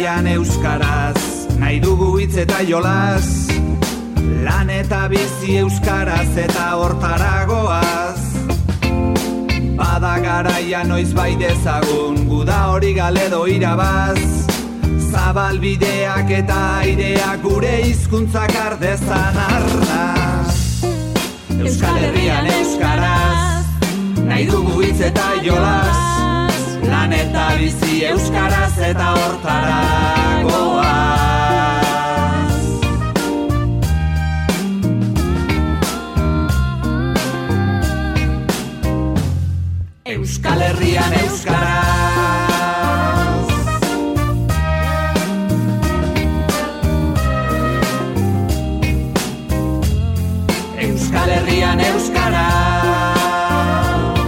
Herrian euskaraz, nahi dugu hitz eta jolas, lan eta bizi euskaraz eta hortaragoaz. Bada garaia noiz bai dezagun, guda hori galedo irabaz, zabalbideak eta aireak gure hizkuntzak ardezan arnaz. Euskal Herrian euskaraz, nahi dugu hitz eta jolas, lan eta bizi euskaraz eta hortaragoaz. Euskal Herrian euskaraz. Euskal Herrian euskaraz.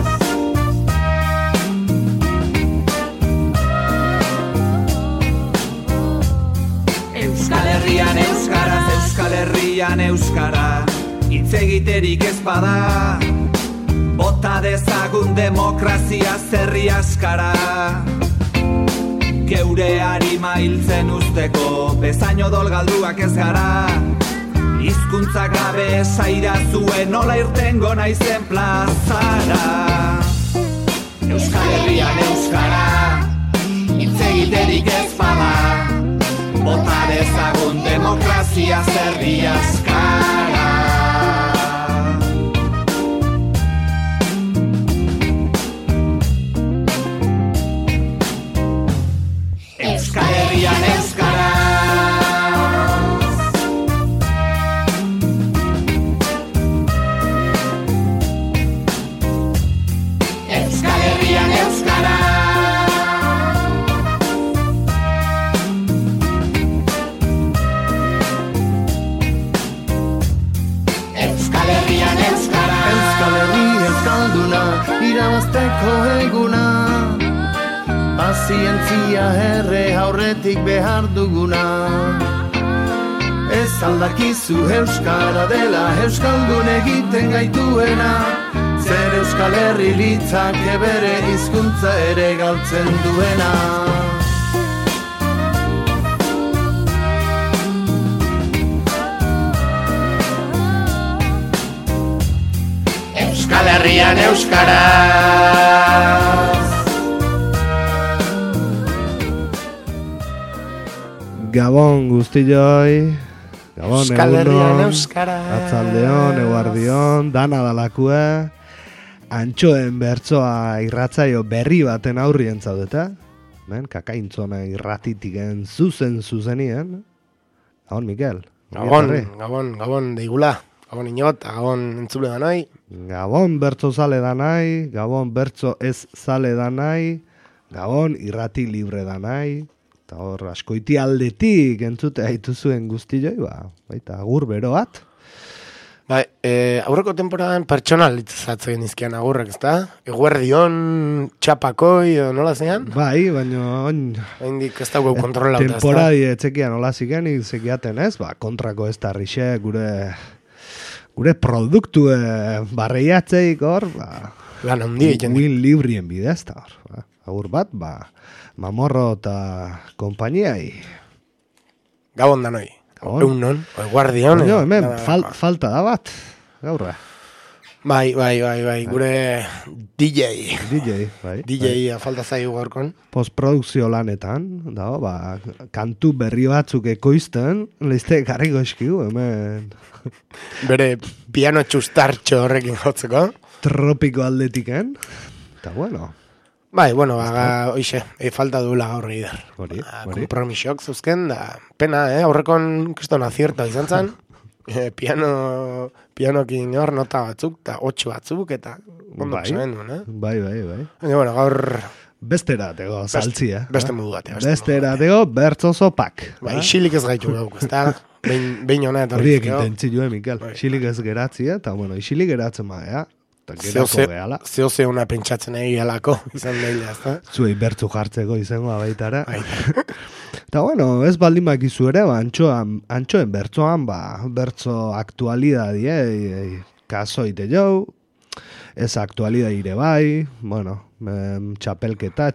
Euskal Herrian euskaraz, Euskal Herrian euskara, hitz egiterik ez bada, bota dezagun demokrazia zerri askara. Geure harima hiltzen usteko, bezain odol galduak ez gara, hizkuntzak gabe esaira zuen nola irtengo naizen plazara. Euskal Herrian euskara, hitz egiterik ez bada, bota dezagun demokrazia zerri askara. Euskal Herrian euskaraz. Euskal Herrian euskaraz. Euskal Herrian euskaraz. Euskal Herri euskalduna, irabazteko eguna, pazientzia herre aurretik behar duguna. Ez aldakizu euskara dela, euskaldun egiten gaituena, zer Euskal Herri litzake bere hizkuntza ere galtzen duena. Euskal Herrian euskaraz. Gabon guztioi, Gabon Euskal Herrian egunon, euskaraz. atzaldeon, eguardion, dana dalakue, antxoen bertsoa irratzaio berri baten aurrien zaudeta, kakaintzona irratitiken zuzenien, Gabon Mikel. Gabon deigula, Gabon inot, Gabon entzule danai. Gabon bertso zale danai, Gabon bertso ez zale danai, Gabon irrati libre danai. Eta hor, askoiti aldetik entzute haituzuen guztioi, baita agur bero bat. Bai, aurreko temporadan pertsonal litzatzen izkian agurrak, ezta? Eguerdion, txapakoi, nola zean? Bai, baina Haindik ez dago kontrolauta, ezta? temporadi etxekian nola zikenik zekiaten ez, kontrako ez tarrixe gure produktue barreiatzeik hor, lan handi egiten di. win librien bidez, eta hor, agur bat, Mamorro eta konpainiai. Gabon danoi. Gabon. Eunon, eguerdion. Hemen, falta da bat, gaurra. Bai, gure DJ. Bai. DJ falta zaigu gaurkon. Postprodukzio lanetan, kantu berri batzuk ekoizten, leizte garriko eskigu, hemen. Bere piano txustartxo horrekin jotzeko. Tropiko aldetiken, eta bueno. Bai, oixe, falta duela gaur eider. Hori. Kompromisok zuzken, da pena, aurrekon kriston azierta izan zen. Pianokin hor nota batzuk, eta 8 batzuk, eta ondo pasamen duen, Bai. Baina, gaur... Bestera tego, saltzia. Beste modu batea. Bestera tego, bertzo zopak. Bai, isilik ez gaitu gauk, ez da? Behin hona eta horiek intentzioa, Mikel. Isilik ez geratzia, eta isilik geratzen badea. Zeo una pentsatzen egialako, izan daila, ez da? Zuei bertzu jartzeko izango baitara. Eta ez baldin bakizu ere, antxoen bertzoan, bertzo aktualidadie, kaso ite jau, ez aktualidad ire bai, bueno, txapelketa,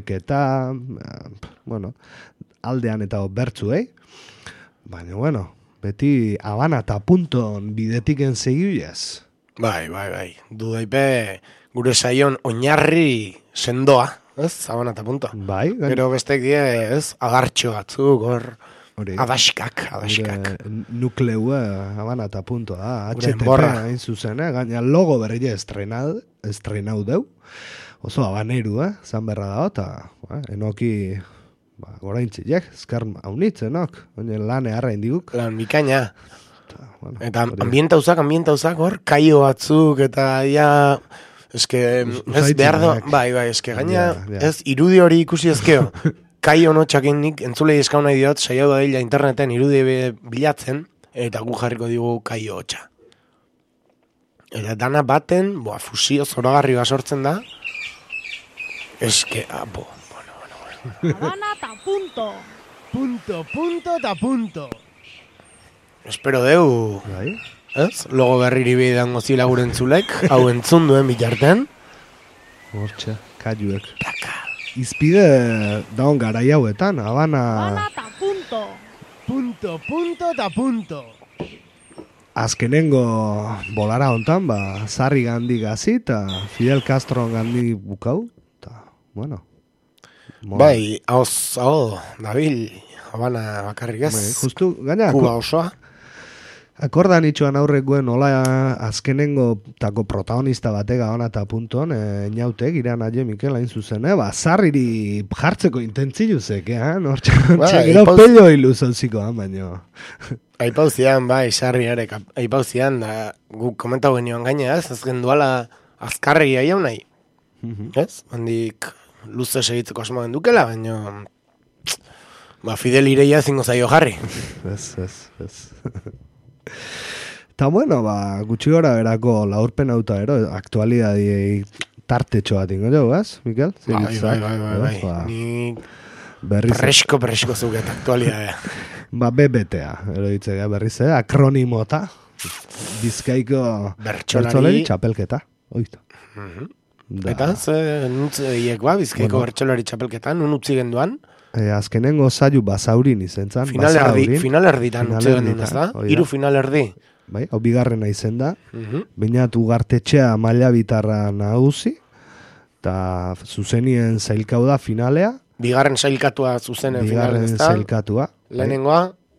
bueno, aldean eta bertzuei, baina, bueno, beti Habana eta punton bidetiken segiuez. Bai, dudaipe gure saion oinarri sendoa, ez, Habana eta punto. Bai, Gero bestek die, ez, adartxo batzuk, hor, hori. adaskak. Nukleua Habana eta punto da, Gure HTP enborra. hain zuzen, gaina logo berri estrenau deu, oso habaneru, zan berra da, eta enoki, goraintzilek, ezker haunitz, enok, baina lan eharra indiguk. Lan bikaina. Bueno, Eta ambientauzak hor, kaio batzuk, eta ja, eske, ez behar da, bai, eske, gaina, Ja. ez, irudi hori ikusi ezkeo, kaio notxakin nik, entzulei eskau nahi diot, saiau da dila interneten irudi bilatzen, eta gu jarriko digu kaio hotxa. Eta dana baten, fusio zoragarri bat sortzen da, eske, Habana ta punto. Punto. espero deu, Bai, ez, logo berriri bidean gozila gure entzulek, hau entzun duen bitartean, hortxe, kaiuek. Izpide daun garai hauetan, Habana Habana ta punto. Punto. azkenengo bolara hontan, Sarri gandi gazi, eta Fidel Castro gandi bukau, eta, bueno. bai, hau, Dabil, Habana bakarrik ez, Bai, justu, gaina, Kuba osoa, akordan itxuan aurrek guen nola azkenengo tako protagonista batega ona eta punton, inautek, Iran Aie Mikel hain zuzen, Sarriri jartzeko intentziluzek, hortxe, gero ipauz- pello iluzonziko, baino. aipauzian, bai, sarri ere, aipauzian, da, guk komentau genioan gaina ez genduala azkarri aiau nahi, ez? Handik luze segitzeko asmoen dukela, baina Fidel ireia zingo zaio jarri. Ez. Eta bueno, gutxi gora berako laurpen auta ero, aktualidadi tartetxo bat ingo jo, ez, Mikel? Bai. Ni Berriz, presko zuket aktualidadea. BBTA, ero ditzea berriz, akronimota, Bizkaiko Bertsolari txapelketa, oita. Da. Eta, nuntziek Bizkaiko bertsolari txapelketan, nun utzi genduan, azkenengo zailu Basaurin izentzan. final erditan utzi gendun, ez da? Hiru final erdi. Bai, hau bigarrena izen da. Bainat ugartetxea maila bitarra nagusi, eta zuzenien zailkau da finalea. Bigarren sailkatua zuzenen final, ez Bigarren da? zailkatua. Lehenengoa,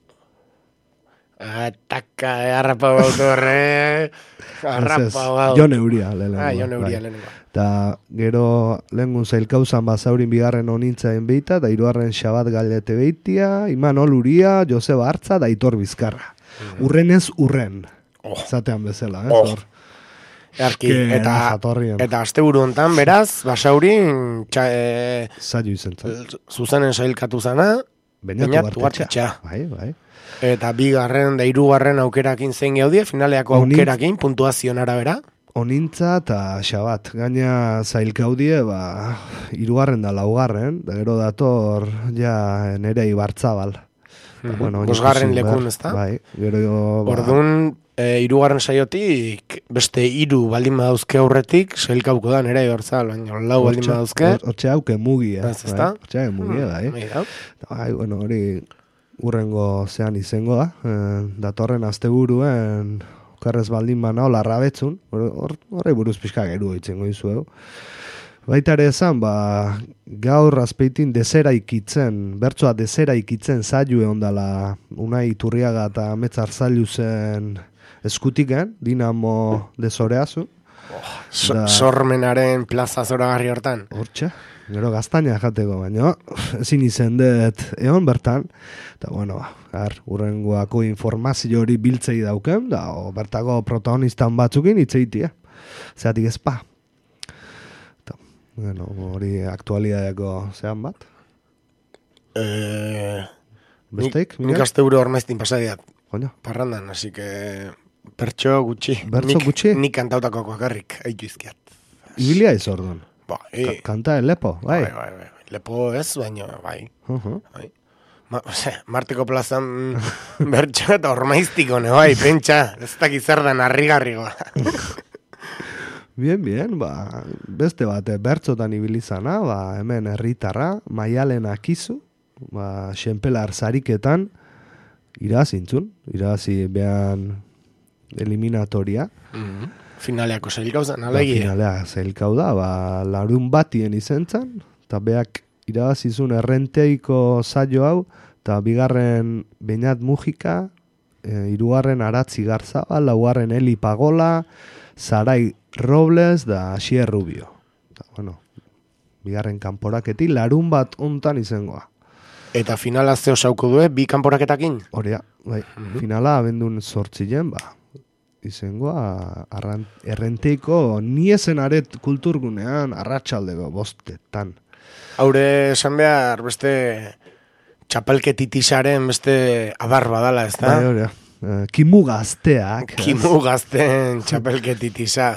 ataka, harrapau autorre, harrapau hau. Jon Euria, lehenengoa. Jon Euria, bai. lehenengoa. Eta gero lehengun zailkauzan Basaurin bigarren onintzaen beita, da hirugarren Xabat Galete beitia, Imanol Uria, Joseba Artza, da Aitor Bizkarra. Urrenez urren. Zatean bezala, hor. Earki, Eske, jatorrian. eta asteburu hontan, beraz, Basaurin Zailu izentzan. zuzenen sailkatu zana, Beñat Ugartetxea. Bai. Eta bigarren da hirugarren aukerakin zein gaudie, finaleako aukerakin, puntuazioan arabera. Onintza eta Xabat. Gaina zailkaudie, hirugarren da laugarren, da gero dator ja nere Ibarzabal. Bosgarren lekun, ez da? Bai, gero Orduan, hirugarren saiotik, beste hiru baldin badauzke aurretik, sailkauko da nere Ibarzabal, baina lau baldin badauzke. Hortxe hauke mugi, Ez da? Hortxe hauke mugi, bai. Bai, bueno, hori urrengo zean izango da. Datorren asteburuen okarrez baldin bana hola betzun, horre buruz pixka geru itzengo izu. Baita ere esan, gaur azpeitin desera ikitzen, bertsoa desera ikitzen zailue ondala Unai Iturriaga eta Ametzar Zailuzen eskutiken, Dinamo desoreazu. Sormenaren plaza zoragarri hortan. Hortxe, gero gaztaina jateko, baina ezin izen dut egon bertan. Eta bueno, urrengoako informazio hori biltzei dauken, da bertako protagonistan batzukin itzeitia. Zeratik ezpa. Bueno, hori aktualidadeako zean bat. Besteik? Nik asteburu ormaiztin pasadiat. Coño. Parrandan, así que pertso gutxi. Bertso gutxi? Nik kantautakok bakarrik, haitu izkiat. Ibilia ez orduan. Bai. Kanta lepo, bai. Bai. Lepo ez, baina, bai. Bai. Marteko plazan bertso eta ormaiztiko, bai, pentsa. Ez dakiz zer dan harrigarrigoa. Bien, beste bat, bertzotan ibilizana, hemen herritarra, Maialen Akizu, Xenpelar sariketan, irazi behan eliminatoria. Finaleako zailkauzan, alegia. Finalea zailkau da, larun batien izentzan, eta beak irabazizun errenteiko saio hau, eta bigarren Beñat Mujika, hirugarren Aratzi Garzabal, laugarren Eli Pagola, Sarai Robles da Asier Rubio. Bigarren kanporaketi larun bat ontan izangoa. Eta finala zeo sauko due, bi kanporaketakin? Horia, bai. Finala abendun 8 izangoa errenteiko niesen aret kulturgunean arratsaldeko 5. Haure esan behar beste txapelketitisaren beste abar badala, ez da? Bai, horia. Kimu gazteak. Kimu gazten txapelketitisa.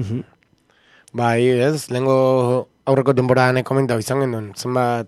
Bai, ez? Lehengo aurreko temporadan komentau izan genduen. Zenbat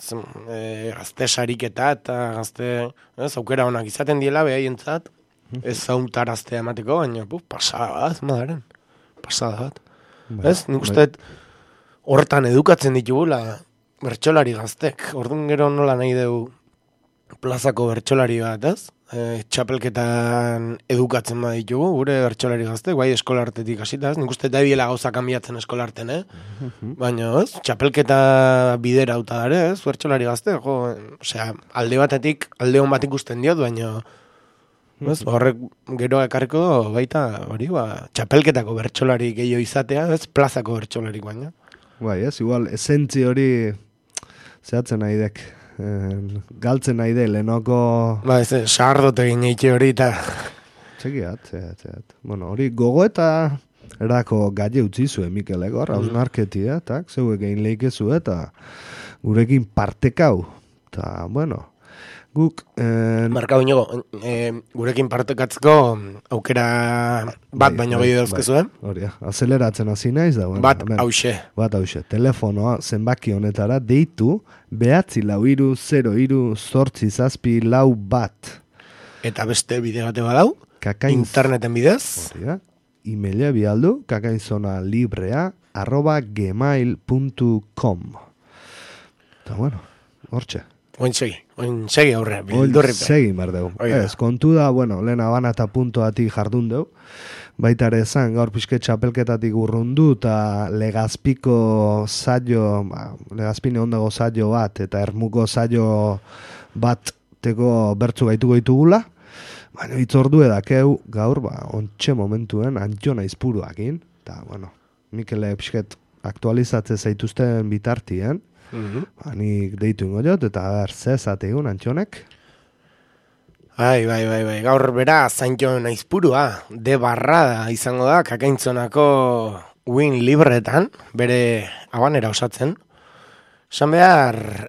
gazte sariketa eta gazte aukera honak izaten diela behaientzat. Ez zauntaraztea emateko, baina pasada bat, madaren. Pasada bat. Ez? Nik uste hortan edukatzen ditugula bertsolari gaztek. Orduan gero nola nahi dugu plazako bertsolari bat, ez? Txapelketan edukatzen baditugu, gure bertsolari gaztek, bai eskolartetik hasita, ez? Nik uste da biela gauza kanbiatzen eskolarten, Baina, ez? Txapelketa bidera hauta dare, ez? Bertsolari gaztek, osea, alde batetik, alde hon bat ikusten diot, baina ez? Horrek gero ekarriko baita, hori, txapelketako bertsolari gehiago izatea, ez? Plazako bertsolari baina. Bai, ez? Igual, esentzi hori zehatzen nahi dek. Galtzen nahi de, lehenoko... Ba, ez, sardote gine itxe hori eta... Txekiat. Bueno, hori gogo eta erako galle utzi zuen Mikel Egor, hausnarketi, eta zeuek egin leikezu eta gurekin partekau. Eta, bueno, guk... Markau inigo, gurekin partekatzeko aukera bat baino gehiago dauzkezuen? Hori, azeleratzen hasi naiz da. Bueno, bat hause. Telefonoa zenbaki honetara deitu 94038 Eta beste bide bate badau? Interneten bidez? Hori, emaila bialdu, kakainzonalibre@gmail.com. Eta bueno, hortxe. Oin segi aurre, bildurripe. Segi bardeu. Ez, kontu da, bueno, lehen abanata.atik jardun deu. Baita ere zan, gaur pixke txapelketatik urrundu, eta Legazpiko saio, Legazpine ondago saio bat, eta Ermuko saio bat teko bertzu gaituko ditugula. Baina itzordu edakeu, gaur, ontxe momentuen, Antxona Izpuruakin. Eta, bueno, Mikele pixket aktualizatze zaituzten bitartien. Nik deitu ingo jot, eta zezate egun Antxonek. Bai, gaur bera Antxona Izpurua, de barrada izango da, Kakaintzonako win libretan, bere abanera osatzen. Esan behar,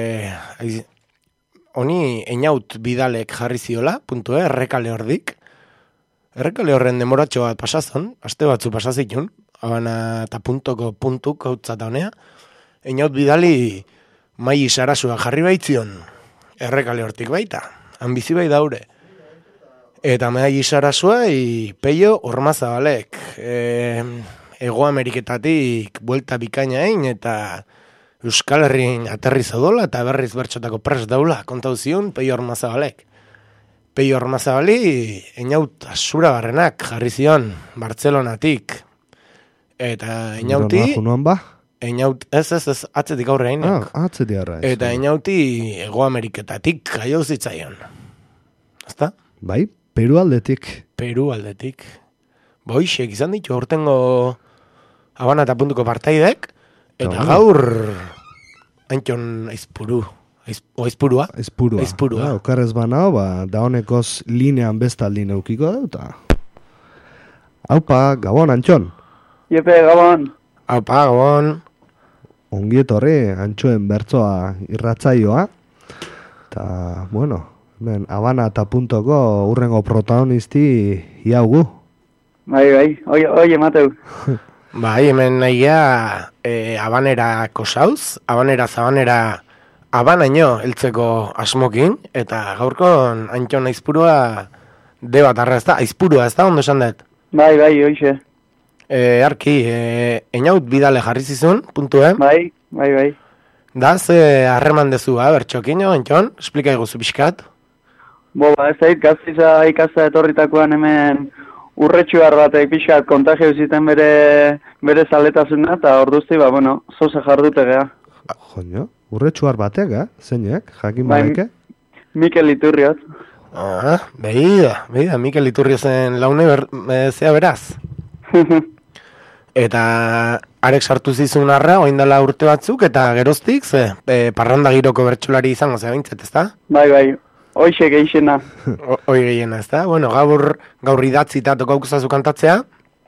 honi einaut bidalek jarri ziola, errekale hordik. Errekale horren demoratxo bat pasazon, aste batzu pasazitun, abana eta puntuk hautzata honea. Einaut bidali Mai Sarasua jarri baitzion errekale hortik baita, hanbizi bai daure. Eta Mai Sarasua Peio Ormazabalek, Ego Ameriketatik buelta bikainain eta Euskal Herrin aterri zaudola eta berriz bertxotako pres daula kontau zion Peio Ormazabalek. Peio Ormazabali einaut asura barrenak jarri zion Bartzelonatik. Eta einauti... Einaut, ez, atzetik aurre hainek. Atzetik aurre. Eta einauti Ego Ameriketatik jaio zitzaion. Ezta? Bai, Peru aldetik. Boixek izan ditu, aurtengo Habana eta puntuko partaidek, eta gaur Antxon Aizpurua. Okarrez banao, da honekoz linean bestaldi neukiko dauta. Aupa, Gabon, Antxon. Iepe, Gabon. Aupa, Gabon. Ongi etorri, Antxoen bertzoa irratzaioa. Eta, bueno, ben, Habana eta puntoko urrengo protagonisti iaugu. Bai, oi emateu. Bai, hemen nahia Habanerako sauz, Zabanera Habanaino heltzeko asmokin, eta gaurkon Antxon Aizpurua debat arra ez da, Aizpurua ez da, ondo esan dut? Bai, oixe. Arki, einaut bidale jarri zizun, puntue. Bai. Da, ze harreman dezu, bertxokin, Antxon? Esplika iguzu pixkat. Ez zait, gaztiza ikasta etorritakoan hemen urretxuar batek pixkat kontagio ziten bere zaletasuna, eta orduzti, zoze jardute geha. Joño, urretxuar batek, zeinek, jakin Bai, badeke? Mikel Iturriot. Behida, Mikel Iturriozen laune zea beraz. Eta arek sartu zizun arra, oindala urte batzuk, eta geroztik, parranda giroko bertsolari izango zea bintzet, ezta? Bai, hoxe geixena. Hoi gehiena, ezta? Bueno, gaur idatzita tokaukuzazu kantatzea.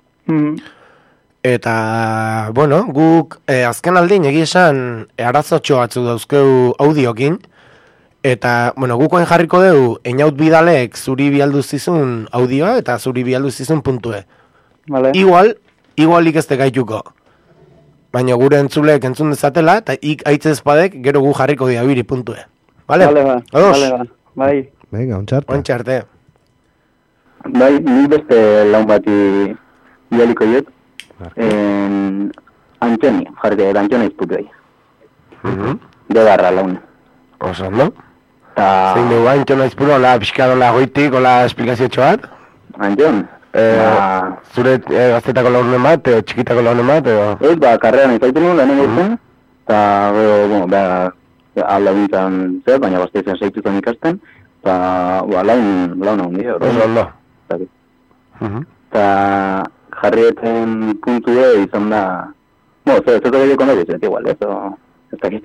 Eta, guk azken aldin egiesan arazotxo batzu dauzkeu audiokin, eta, gukoen jarriko dugu, einaut bidalek zuri bialdu zizun audioa, eta zuri bialdu zizun puntue. Vale. Igualik ez gaituko. Baina gure entzulek entzun dezatela, eta aitzez padek gero gu jarriko diabiri puntue. Vale? Vale, bai. Venga, ontxarte. Bai, ni beste laun bati bialiko jut. Antxoni, Antxoni izputu bai. Degarra laun. Oso, no? Zein dugu, Antxona izputu, hola, pixkadola goitik, hola, esplikazio txoat? Antxon? Zure gaztetako launen bat, edo txikitako launen bat, edo? Ez, karrean izaitu nuen, lehenen gaitzen, eta, alda bintzan zer, baina gazteizen zaituzen ikasten, eta, launa hundi, Oso, ondo. Eta, jarrieten puntue izan da, zertu gehiago nahi izan, igual, ez dakit.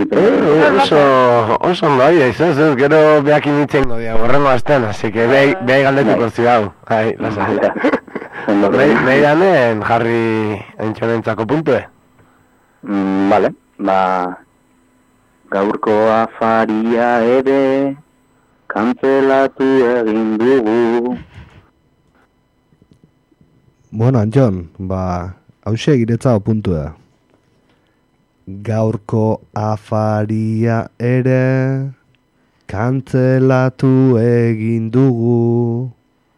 Oso ondo, ez, gero behak initzen godia, borrengo azten, así que beha galdetuko zidau. Lasa. Nahi danen jarri Antxonentzako puntue? Vale, gaurko afaria ere kantzelatu egin dugu. Bueno, Antxon, hause giretzao puntu da. Gaurko afaria ere kantzelatu egin dugu.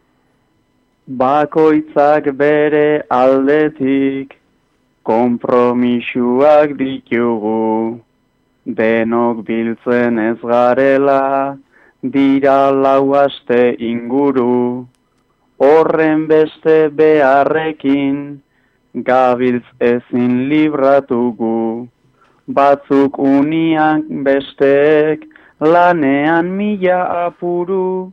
Bakoitzak bere aldetik konpromisuak ditugu. Denok biltzen ez garela, dira 4 aste inguru. Horren beste beharrekin, gabiltz ezin libratugu. Batzuk unian besteek, lanean 1000 apuru.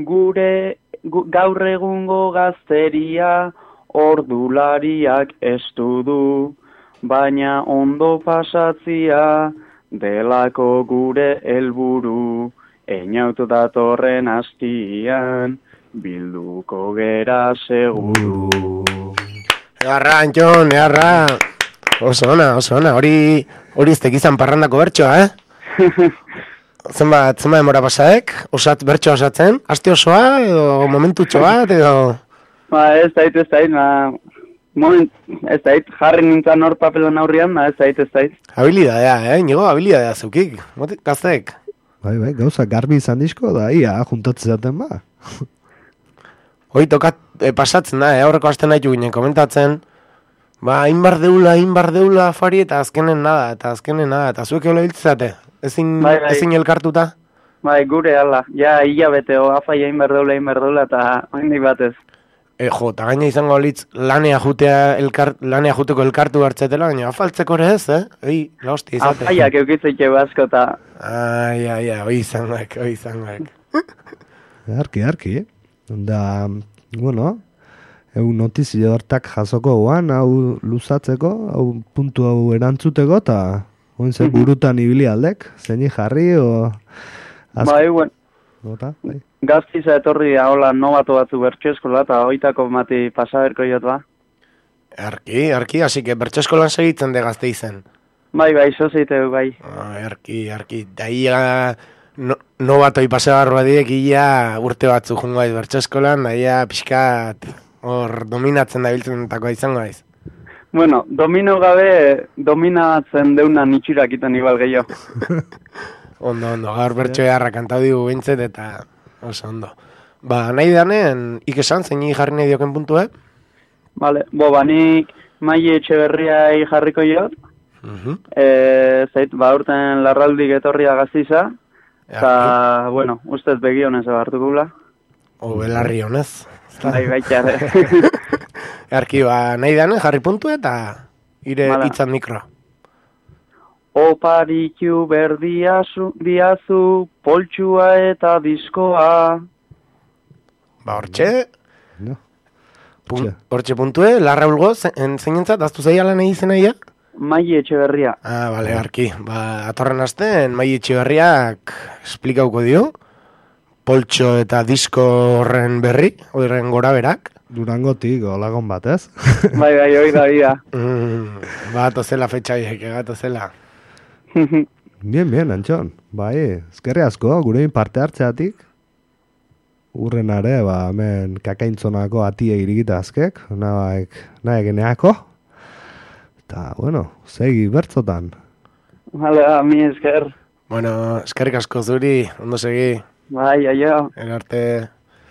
Gaur egungo gazteria, ordulariak estu du. Baina ondo pasatzia, delako gure helburu. Einaut datorren astian, bilduko gera seguru. Egarra, Antxon, egarra. Oso ona, hori ez tekizan parrandako bertsoa, Zenbat demora pasaek? Bertsoa osatzen? Aste osoa, edo momentutxo bat, edo? Ez dait, ez dait, jarri nintzen hor papelon aurrian, ez dait. Habilidadea, Inigo, habilidadea zeukik, gazteek. Bai, gauza garbi izan dizko, da ia, juntatzen zaten ba. Hoi tokat pasatzen da, aurreko aste nahitu ginen komentatzen, hainbar deula afari eta azkenen nada, eta zuek eola biltzate, ezin elkartuta? Bai, gure ala, hilabeteo, afai hainbar deula, eta haindik batez. Eta gaina izango litz lanea juteko elkartu hartzetela, baina afaltzeko ere ez, la hostia izate. Afaiak eukitzeike basko, eta... Hoi izangoek. Arki, Da, notizio hortak jasoko guan, hau luzatzeko, hau puntu hau erantzuteko, eta oinze burutan ibili aldek, zeini jarri, o... Bai, bai. Gaztiza etorri hola nobato batzu bertso eskola, eta hoitako mati pasaberko jot ba. Arki, hasi que bertso eskolan segitzen de gazte izen. Bai, zozeiteu, bai. Arki, daia nobatoi pasabarroa diek ia urte batzu jungo aiz bertso eskolan, daia pixkat hor dominatzen da biltzenetako izango aiz. Bueno, domino gabe, dominatzen deunan itxurak iten igual gehiago. Ondo, gaur bertso eharra kantau digu bintzet eta oso ondo. Nahi danen, ikesan, zein jarri nahi dioken puntu, Vale, nik Maile Etxeberriai jarriko jot. Zait, urten larraldik etorria Gasteiza. Eta, bueno, ustez begi honez hartukula. Belarri honez. Bai, baitxarre. Arki, nahi dane, jarri puntu eta ire itzan mikroa. Opariku berdiazu, poltsua eta diskoa. Hortxe. Hortxe puntue, Larra Ulgo, zeinentzat, aztu zeiala nahi izenaia? Maile Etxeberria. Bale, arki. Atorren asten, Maile Etxeberriak esplikauko dio. Poltxo eta disko horren berri, horren gora berak. Durangotik, olagon bat, ez? Bai, hori da bida. Gato zela fetxaiek, gato zela. Bien, Antxon. Bai, ezkerri asko, gurein parte hartzeatik. Urrenare, hemen kakaintzonako atie irigita azkek, nahi geneako. Eta, bueno, segi bertzotan. Vale, mi esker. Bueno, eskerrik asko zuri, ondo segi. Bai, aio. Erarte.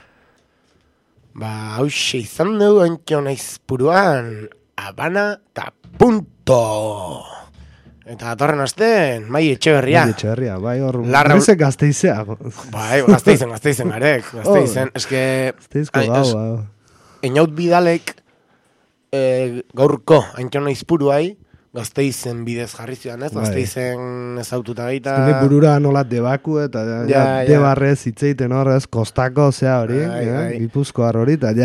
Hauxe izan dugu Antxon naiz puruan, Habana eta punto. Eta datorren asten, Maile Etxeberria. Maile Etxeberria, bai hor, Gazteizek Gasteizea. Bai, Gasteizen garek, Gasteizen. Eske, Gasteizko gau. Einaut Bidalek gaurko Antxon naiz puruai, Gasteizen bidez jarri zidan, ez? Gasteizen ezaututa gaita. Nik burura nola debaku eta debarrez hitzeiten horrez, kostako zea hori, Gipuzkoar hori, eta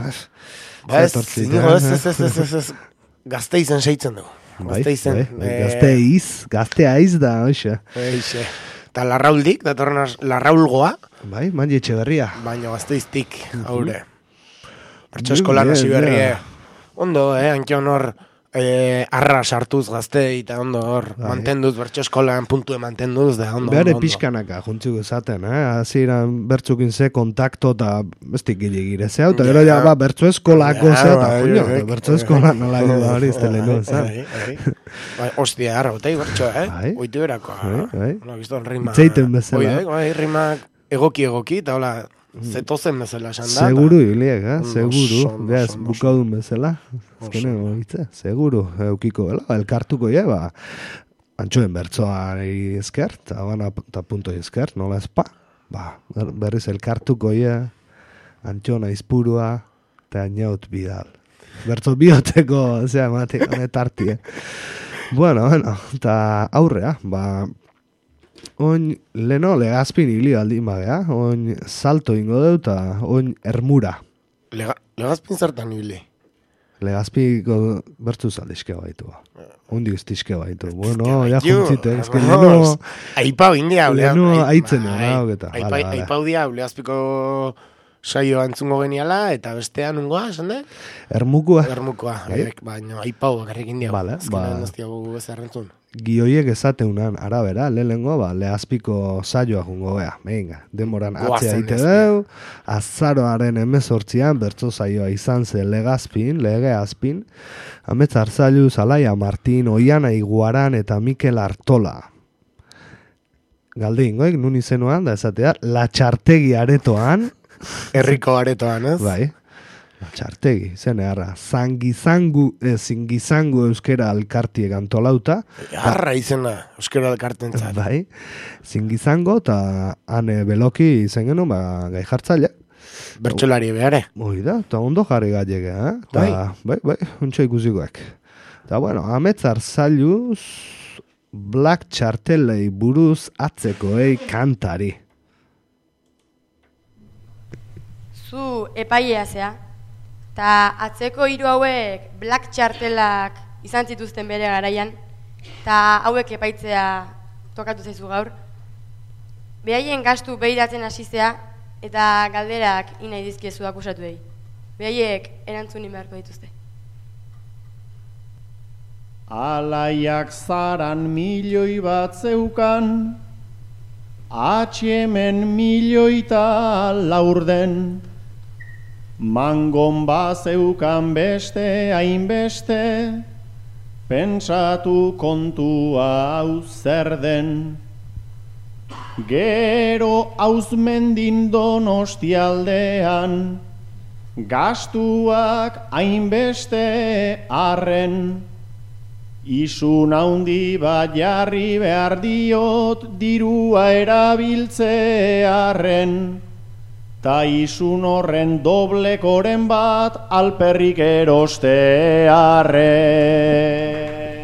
ez, Gasteizen seitzen dugu. Gasteizen. Gazteaiz da, hoxe. Eta Larrauldik, datorren Larraulgoa. Bai, Maile Etxeberria. Baina Gasteiztik, haure. Bertso eskolan hasi berrie. Ondo, Antxon hor, arra sartuz Gaztei, eta ondo hor, mantenduz, bertso eskolan puntue mantenduz, da ondo. Behare pixkanaka, juntzuk esaten, Aziran bertzukin ze kontakto eta bestik gilegire zeu, eta gero ja, bertso eskolako zeu, eta bertso eskolan nola da hori ez telenu, Ostia, arra, botei bertso, oitu berako. Itzeiten bezala. Rimak egoki, eta hola, zetozen bezala esan da. Seguru hiliek, seguru. Beaz, bukadun bezala. Ezkenen, seguru, eukiko, elkartuko jeba. Antxoen bertzoari esker, eta bana eta puntoi esker, nola ezpa. Berriz elkartuko je, Antxona izpurua, eta Einaut Bidal. Bertzo bioteko, zera, matik, Bueno, eta aurrea, oin leno Legazpin hili aldin bagea, oin salto ingo deu eta oin ermura. Legazpin zertan hili? Legazpiko bertzu zaldizke baitu. Ondik ez dizke baitu. Bueno, ja juntziten, ezke leno... Aipau india, leno aitzen eta. Aipau dia, Legazpiko saioa entzungo geniala, eta bestean ungoa, esan de? Ermukoa, baina aipau bakarrik india. Vale, ez errentzun. Gioiek esateunan arabera, lehengo, Legazpiko saioa jungo bea. Venga, demoran atzea ite deu, azaroaren 18an, bertso saioa izan ze Legazpin, Amets Arzailu, Zalaia Martin, Oiana Iguaran eta Mikel Artola. Galde ingoik, nun izenuan, da esatea, Latxartegi aretoan, Herriko aretoan, ez? Bai. Txartegi, zen eharra, zingizangu euskera alkartiek antolauta. Arra izena, euskera alkartentzat. Bai, zingizango eta ane beloki izen genuen, gai jartzaile. Bertsolari behare. Oida, eta ondo jarri gaiege, Bai, untxo ikusikoek. Eta bueno, Amets Arzailuz, Black Txartelei buruz atzekoei kantari. Zu epailea zea. Ta atzeko hiru hauek Black Txartelak izan zituzten bere garaian, eta hauek epaitzea tokatu zaizu gaur. Behaien gastu behiratzen hasizea eta galderak inai dizkiezu akusatu dei. Behaiek erantzun beharko dituzte. Alaiak zaran milioi bat zeukan, atxemen milioita laurden, mangon bazeukan beste hainbeste, pentsatu kontua hau zer den. Gero Auzmendin Donostialdean, gastuak hainbeste arren, isun handi bat jarri behar diot dirua erabiltzearren, ta isun horren doblekoren bat alperrik erostearren.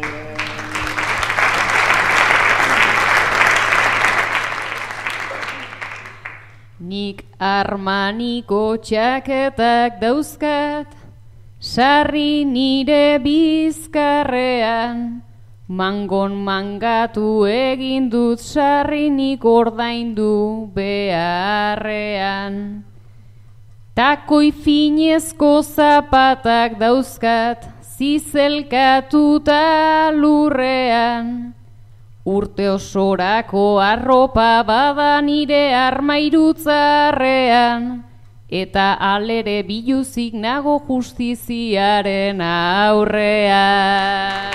Nik Armaniko txaketak dauzkat, sarri nire bizkarrean, mangon mangatu egin dut sarri nik ordaindu beharrean. Takoi finezko zapatak dauzkat, zizelkatuta lurrean, urte osorako arropa bada nire armairutzarrean, eta alere biluzik nago justiziaren aurrean.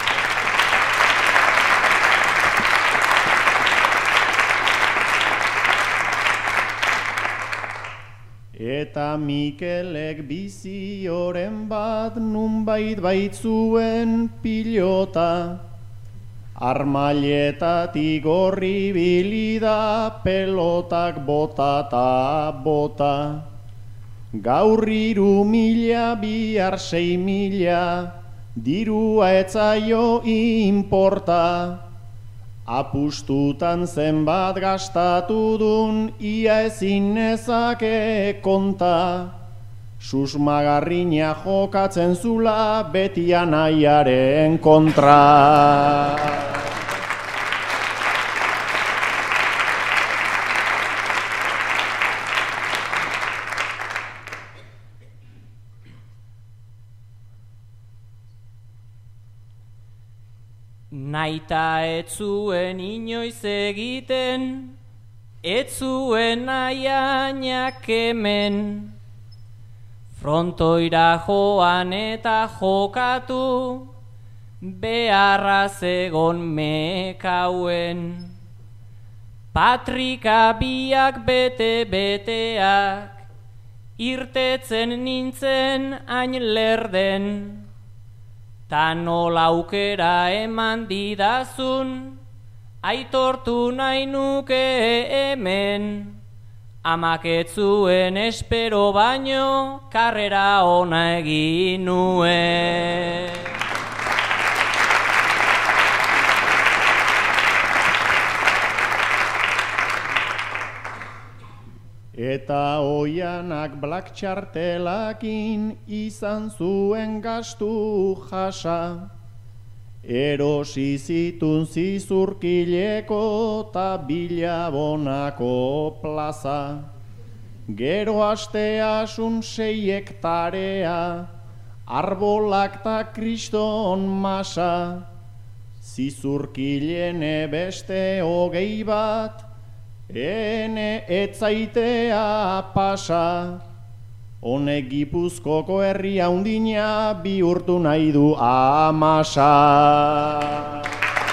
Eta Mikelek bizioren bat nunbait baitzuen pilota, armailetatik gorri bilida pelotak bota ta bota. Gaur 3.000, bihar 6.000, dirua etzaio inporta. Apustutan zenbat gastatu dun, ia ezin nezake konta. Susmagarrina jokatzen zula beti anaiaren kontra. Naita etzuen inoiz egiten, etzuen nahianak hemen. Frontoira joan eta jokatu, beharra zegon mekauen. Patrika biak bete-beteak, irtetzen nintzen hain lerden. Ta nola aukera eman didazun, aitortu nahi nuke hemen. Amak etzuen espero baino, karrera ona egin nuen. Eta oianak Black Txartelakin izan zuen gastu jasa. Erosi zitun zizurkileko ta Bilabonako plaza. Gero asteasun 6 hektarea, arbolak ta kriston masa. Zizurkilene beste 20 bat, ene etzaitea pasa. Honek Gipuzkoko herri handina bihurtu nahi du amasa.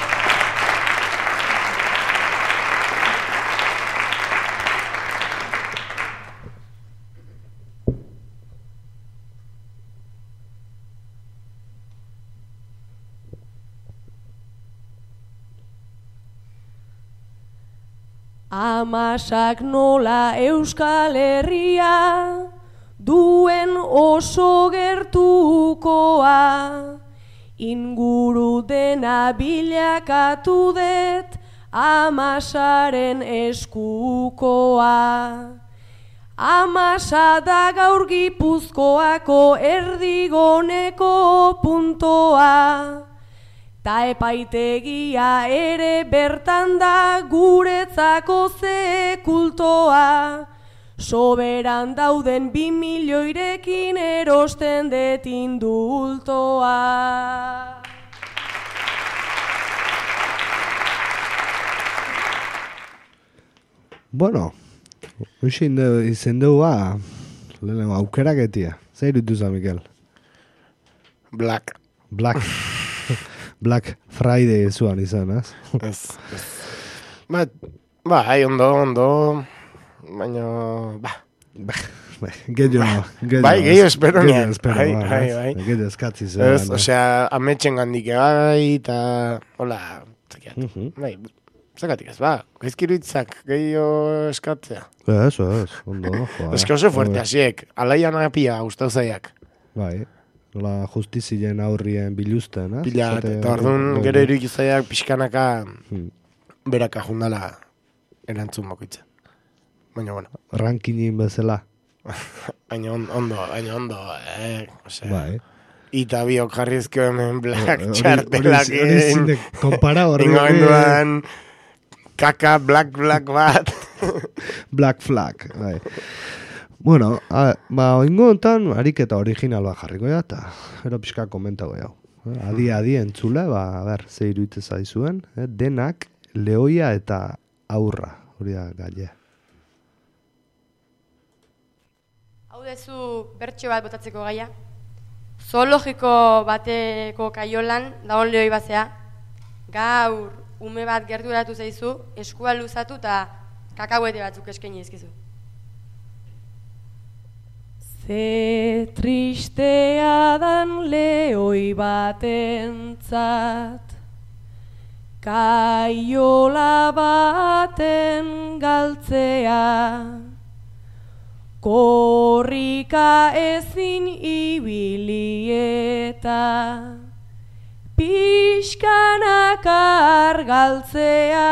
Amasak nola Euskal Herria duen oso gertukoa, inguru dena bilakatu det amasaren eskukoa. Amasa da gaur Gipuzkoako erdigoneko puntoa, ta epaitegia ere bertan da guretzako ze kultoa. Soberan dauden 2 milioirekin erosten det indultoa. Bueno, hoxin izen dugu lehenengo aukeraketia. Zer irutuza, Mikel? Black. Black Friday zuan izan, ez? Ez. Ba, ondo. Baina, Gehiago espero nean. Bai. Gehiago eskatzi zen. Ez, osea, ametxen gandik bai, eta, hola, zekiat. Bai, zakatik ez, gaizkiruitzak gehiago eskatzea. Ez, ondo. Ez que oso fuerte, asiek, alaian apia gustau zaiak. Bai, nola justizien aurrien biluzten, ez? Pila, eta orduan gero iruik zaiak pixkanaka beraka jundala erantzun bakoitza. Baina, bueno. Rankinin bezala. Baina ondo, osea. Bai. Ita biok jarrizko hemen black txartelak hori zine, kompara horri. Ingoenduan kaka black bat. Black flag, bai. Bueno, oingo hontan ariketa original bat jarriko ja, eta ero pixka komentago jau. Adi entzule, a ber, ze iruditzen zaizuen, denak, lehoia eta aurra, hori da gaia. Hau dezu bertso bat botatzeko gaia. Zoologiko bateko kaiolan, dagoen lehoi batzea, gaur ume bat gerturatu zaizu, eskua luzatu eta kakahuete batzuk eskaini ezkizu. Ze tristea dan lehoi batentzat, kaiola baten galtzea, korrika ezin ibili eta pixkanakar galtzea.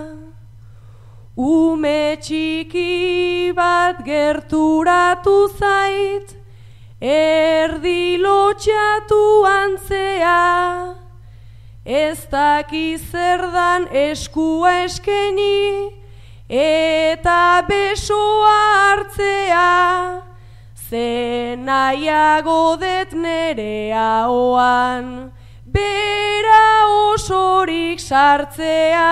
Ume txiki bat gerturatu zait, erdi lotxatu antzea, ez daki zer dan eskua eskeni, eta besoa hartzea, ze nahiago det nere ahoan, bera osorik sartzea.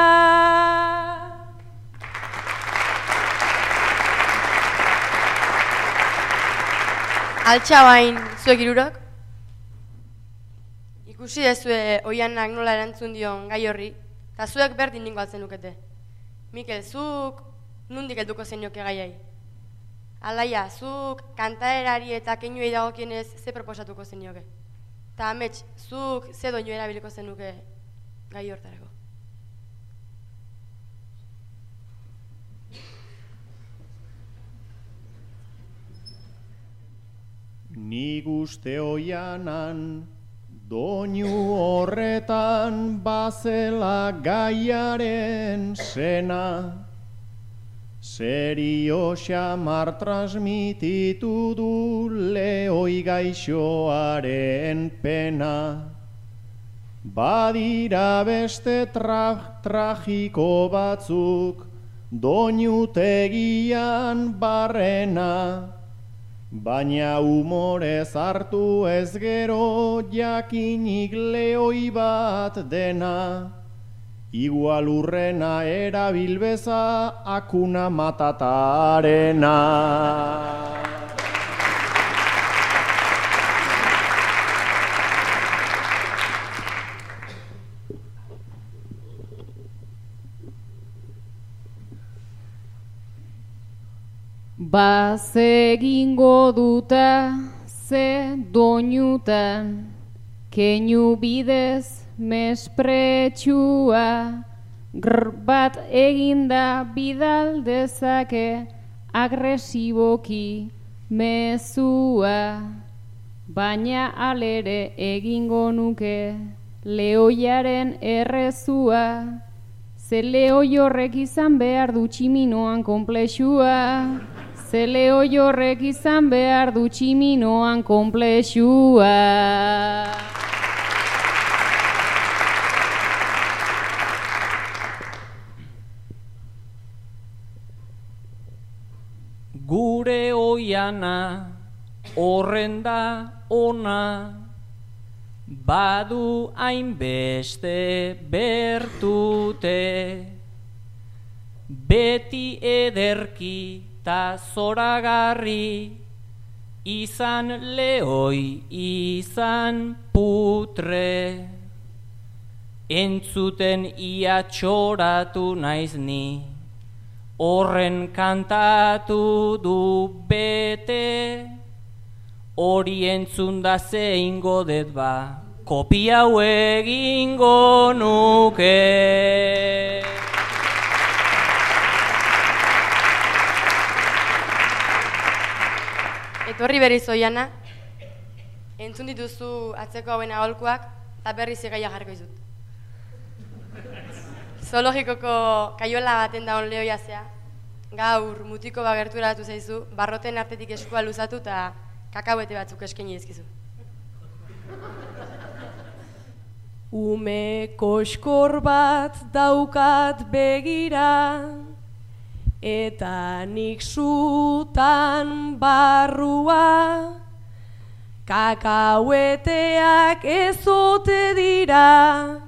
Altxa bain, zuek irurok? Ikusi dezue oianak nola erantzun dion gai horri, eta zuek berdin ningo altzen nukete. Mikel, zuk nundik helduko zenioke gaiai? Alaia, zuk kantaerari eta keinuei dagokienez ze proposatuko zenioke? Ta amets, zuk ze doinu erabiliko zenuke gai hortarako? Nik uste oianan, doinu horretan bazela gaiaren sena, serio xamar transmititu du lehoi gaixoaren pena. Badira beste tragiko batzuk, doinutegian barrena, baina humorez hartu ez gero jakinik lehoi bat dena. Igual urrena erabilbeza akuna matatarena. Bazegingo duta ze doinutan, keinu bidez mespretsua, bat eginda bidal dezake agresiboki mezua, baina alere egingo nuke lehoiaren errezua, ze lehoi horrek izan behar du tximinoan konplexua. Ze lehoi horrek izan behar du tximinoan konplexua. Gure oiana horren da ona, badu hainbeste bertute, beti ederki ta zoragarri, izan lehoi, izan putre. Entzuten ia txoratu naiz ni, horren kantatu du bete, hori entzunda zein godet ba, kopia hau egingo nuke. Etorri berriz Oiana, entzun dituzu atzeko hauen aholkuak, eta berriz egaia jarriko izut. Zoologikoko kaiola baten daun lehoia zea, gaur mutiko bagerturatu zaizu, barroten artetik eskua luzatu eta kakauete batzuk eskaini dizkizu. Ume koskor bat daukat begira, eta nik sutan barrua, kakaueteak ezote dira,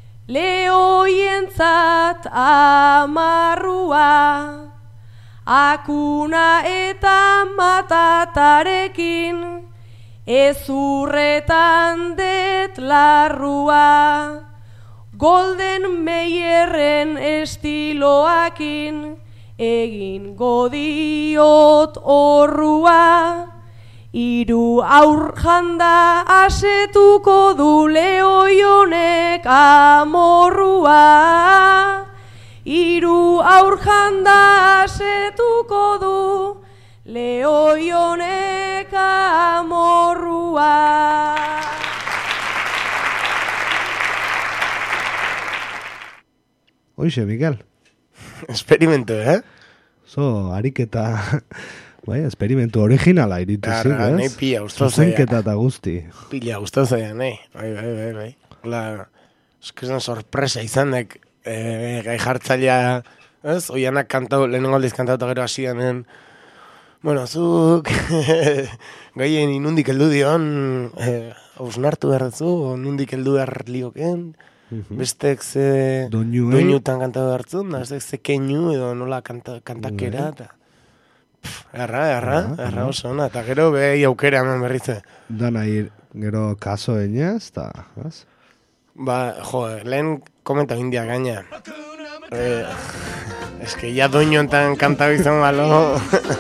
lehoientzat amarrua, akuna eta matatarekin, ezurretan det larrua, Golden Mayerren estiloakin, egin godiot horrua, hiru aur janda asetuko du lehoi honek amorrua. Hiru aur janda asetuko du lehoi honek amorrua. Hoxe, Miguel. Esperimentu, Ariketa, esperimentu originala irituzik, Nahi pila, guztu zaia. Zuzenketa eta guzti. Pila, guztu zaia, nahi. Bai. Hola, eskizan sorpresa izanek, gai jartzailea, Oianak kantau, lehenengo aldiz kantau eta gero hasianen, bueno, zuk, gaien inundik heldu dion, hausnartu behar dutzu, nundik heldu behar lioken, bestek ze doinutan kantatu hartzun, bestek ze keinu edo nola kantakera, eta erra oso ona, eta gero behi aukera eman berritze. Dana gero kaso enez, eta, ez? Ba, lehen komenta india gaina. Es que ya doinuetan kantatu izan balo.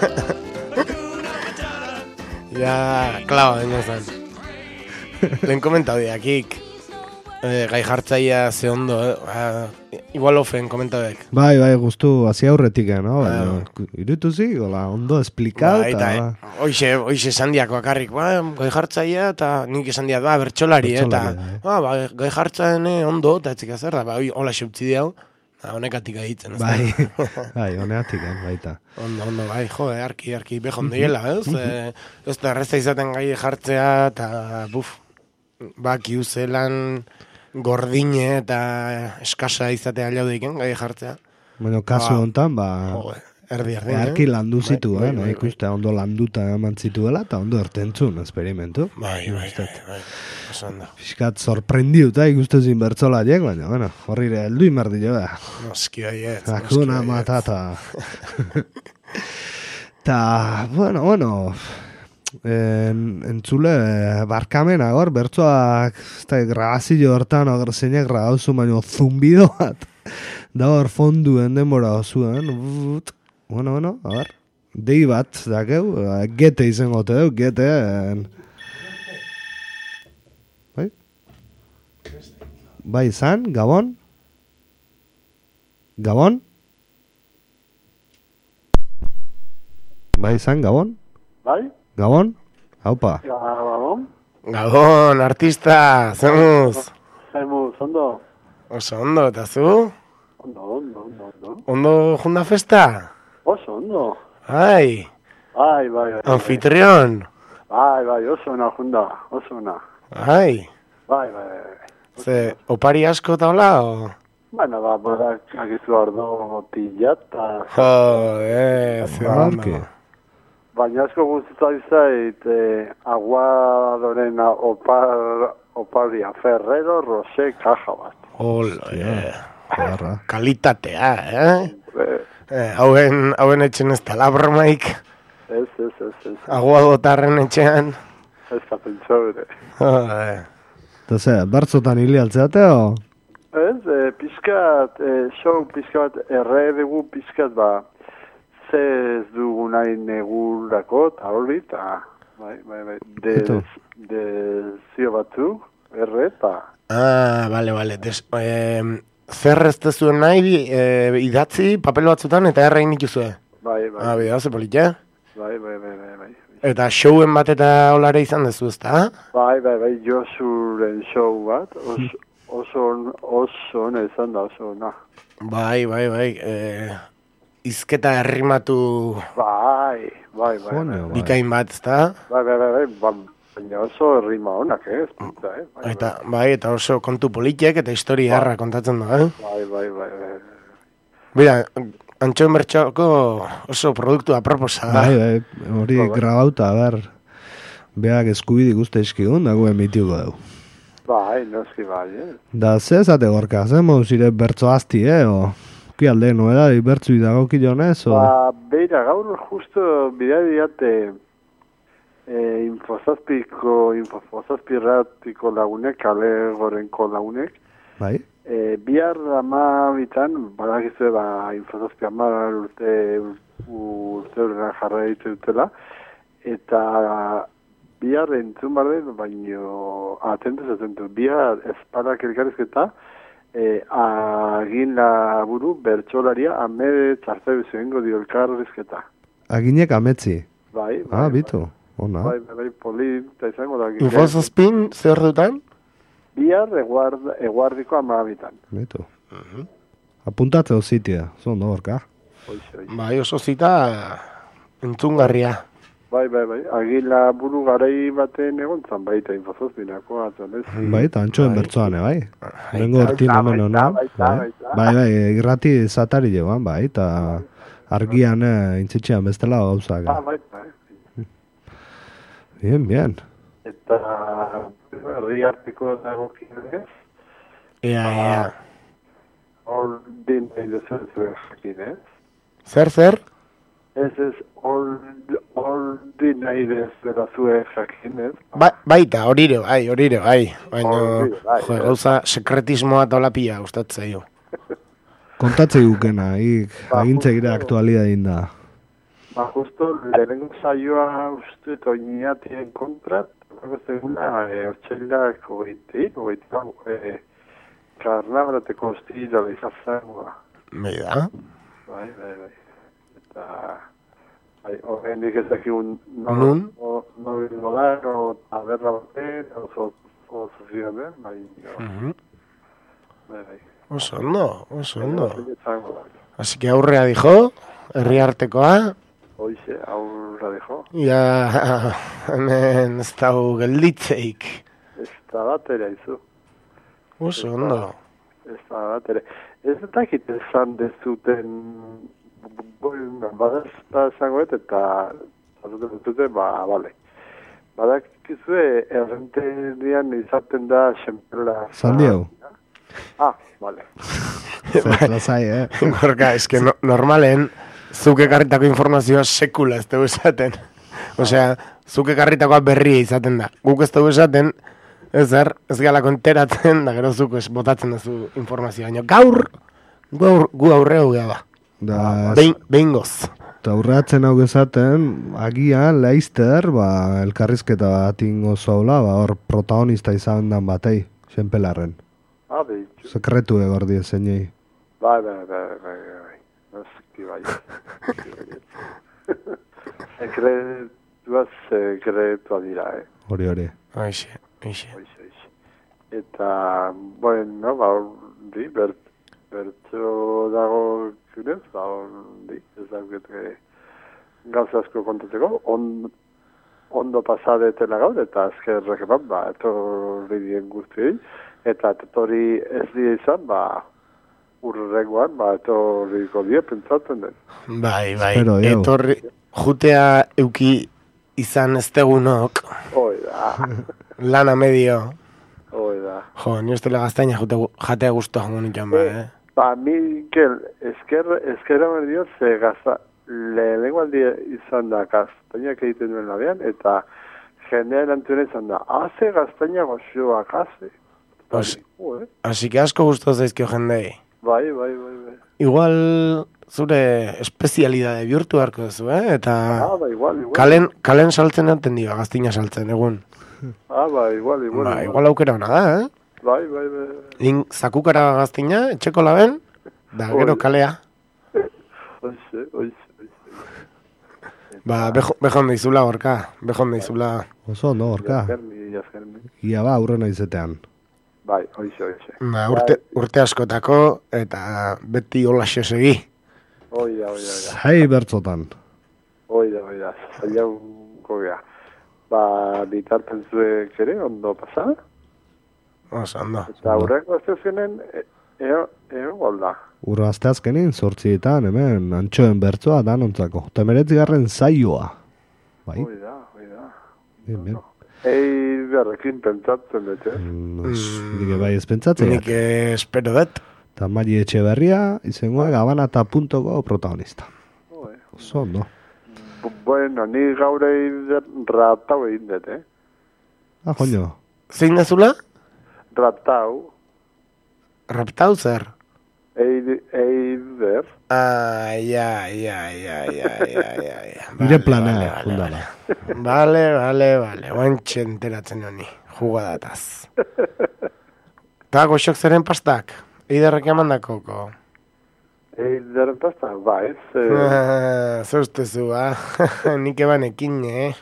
Ya, klaba, denozan. Lehen komentau diakik. Gai jartzaia ze ondo, igual ofen komentadek. Bai, guztu, hazi aurretik, no? Irutuzi, ondo esplikau, eta... Hoxe esan diak bakarrik, gai jartzaia, eta nik esan diak, bertxolari, eta... Gai jartzaien ondo, eta etzik azer, hola xeutzi diau, honekatik aditzen. Bai, honekatik, baita. Ondo, bai, arki, behon diela, ez? Ez da erreza izaten gai jartzea, eta baki uzelan gordine eta eskasa izatea jaudiken gai jartzea. Bueno, kasu honetan, erdi. Arki landu zituen, ikuste, ondo landuta eman zituela, eta ondo ertentzun, esperimentu. Bai, oso ondo. Fiskat sorprendiuta ikustezin bertzolaiek, baina, bueno, horrire heldu imardillo da. Noski baiet. Hakuna matata. Ta, bueno, entzule barkamena gor, bertzoak grabazio hortan zeinek grabauzu, baina zumbido bat da hor fonduen denbora osuen, bueno, a ver, dei bat dakeu, gete izango te deu, gete bai izan, Gabon bai izan, Gabon Gabon, haupa. Gabon, artista, zemuz. Ondo. Oso ondo, eta zu? Ondo. Ondo junda festa? Oso ondo. Bai. Bai. Anfitrión. Bai, oso ona junda, oso ona. Bai. Bai. Ze, opari asko eta hola, o? Bueno, akizu ardo botilla, eta... ze ondo. Baina asko guztetan zait, aguadorena oparia Ferrero Rosé kaja bat. Hola, kalitatea, Hauen etxen ez tala bromaik. Ez. Aguadotarren etxean. Ez da pentsaure. Eta ze, bertzotan hili altzeate, o? Ez, pizkat, show pizkat, erre dugu pizkat, ez dugu nahi negurako, eta hori, eta bai, zio batzuk, eta... Bale. Zer ez tezuen nahi, idatzi, papel batzutan, eta errein dituzue? Bai. Bidea, ze politia? Bai. Eta showen bat eta olare izan dezu, ezta? Bai, Josuren show bat, oso ona izan da, oso ona. Bai, izketa errimatu... Bai. Bikain bat, ezta? Bai, baina oso errima honak, ez? Eta oso kontu politiek eta historia harra kontatzen da, Bai. Bira, Antxoen Bertxoko oso produktu aproposa da. Bai, hori grabauta, beak eskubidik uste eskigun, dago emitiuko dugu. Bai, noski bai, Da, ze esate gorka, ze mauzire bertzo azti, o? Ki alde, noeda, bertzu idago kilonez, o? Beira, gaur justo bidea diate infozazpi ratiko lagunek, kale gorenko lagunek. Bai? Bihar amabitan, badakizue, infozazpi urte horretan jarra dutela, eta bihar entzun barden, baino atentu, bihar espadak elkarrizketa, agin laburu bertxolaria ame txartzai bezengo dio elkarrizketa. Aginek ametzi? Bai. Bitu, ona. Bai, polita izango da. Infozazpin, zer dutan? Bihar eguardiko amabitan. Bitu. Apuntatzeo zitia, zondo horka. Bai, oso zita entzungarria. Bai. Agila buru garai baten egontzan baita infozazpinako atzen, ez? Bai, eta Antxoen Bertzoan, bai. Lengo hortin hemen hona. Bai, irrati zatari joan, bai, eta argian intzitxean bestela gauzak. Bai. Bien. Eta herri arteko dago kinez. Ea. Ordin nahi dezen jakinez. Zer? Ez ordin nahi dezera zuen jakinez. Baita, horire, bai. Baina, gauza sekretismoa tolapia gustatzaio. Kontatzei gukena, agintzegira aktualidadin da. Justo, lehenengo saioa uste toiniatien kontrat, segula, ortsailak karnabalateko hostila izazangoa. Beida? Bai. Eta, horrenik ez dakigun nobil dolar, o taberra baten, oso zionen, bai. Oso ondo. Así que aurrea dijo, herri artekoa. Hoize, aurra dijo. Ja, hemen ez dago gelditzeik. Ez da batera izu. Oso ondo. Ez da batera. Ez dakit esan dezuten, badazta esangoet, eta dezuten, bale. Badakizue, errenterian izaten da xempela. Sandiago. Bale. Zai, Gorka, es que normalen, zuke karritako informazioa sekula ez dugu esaten. Osea, zuke karritakoa berria izaten da. Guk ez dugu esaten, ez galako enteratzen, da gero zuko ez botatzen duzu informazioa. Baina gaur, gu aurreu gea da. Behin goz. Eta aurreatzen hau esaten, agian, Leister, elkarrizketa bat ingo zaula, hor protagonista izan dan batei, xenpelarren. Sekretu egordi ezenei. Bai. Noski bai. Sekretua dira, Hori. Aixe. Eta, bueno, hori, bertso dago zunez, hori, ez daukete gauza asko kontatzeko, ondo pasadetela gaur, eta azkerrek etorri dien guztiei, eta etorri ez die izan, urrengoan, etorriko die pentsatzen den. Bai, etorri, jutea euki izan ez tegunok. Oida. Lana medio. Oida. Jo, ni ustela gaztaina jatea guztua jongo nintzen, Mikel, ezkerra berdio, ze gazta, lehenengo aldi izan da gaztainak egiten duen labean, eta jendean antuen izan da, haze gaztaina goxoak, haze. Así que asko guztua zaizkio jendei. Bai. Igual zure espezialidade bihurtu beharko duzu, eta igual. Kalen saltzen enten dio, gaztina saltzen, egun. Igual. Igual aukera hona da, Bai. Link zakukara gaztina, etxeko laben, da gero kalea. Oiz. Behon deizula, gorka, behon deizula. Oso, no, gorka. Ia aurrena izetean. Bai, oize. Urte askotako, eta beti holaxe segi. Oida. Zai bertzotan. Oida, zaiauko gea. Bitarten zuek ere, ondo pasa? Ondo. Eta aurreko aztezkenen, egon golda. Urra azteazkenin, 8etan, hemen, antxoen bertzoa danontzako. Eta 19. zaioa. Bai? Oida. Bien. Berrekin pentsatzen dut, Nik bai ez pentsatzen. Nik espero dut. Eta Mari Etxeberria, izengoa gabanata.ko protagonista. Oso, no? Bueno, ni gaur ratau egin dut, Joño. Zein dezula? Ratau. Raptau zer? Eider. Ja. Nire planea, fundala. Bale. Oantxe enteratzen honi, jugadataz. Eta goxok zeren pastak? Eiderrek emandakoko? Eiderren pastak, ez. Zeustezu, nik ebanekin,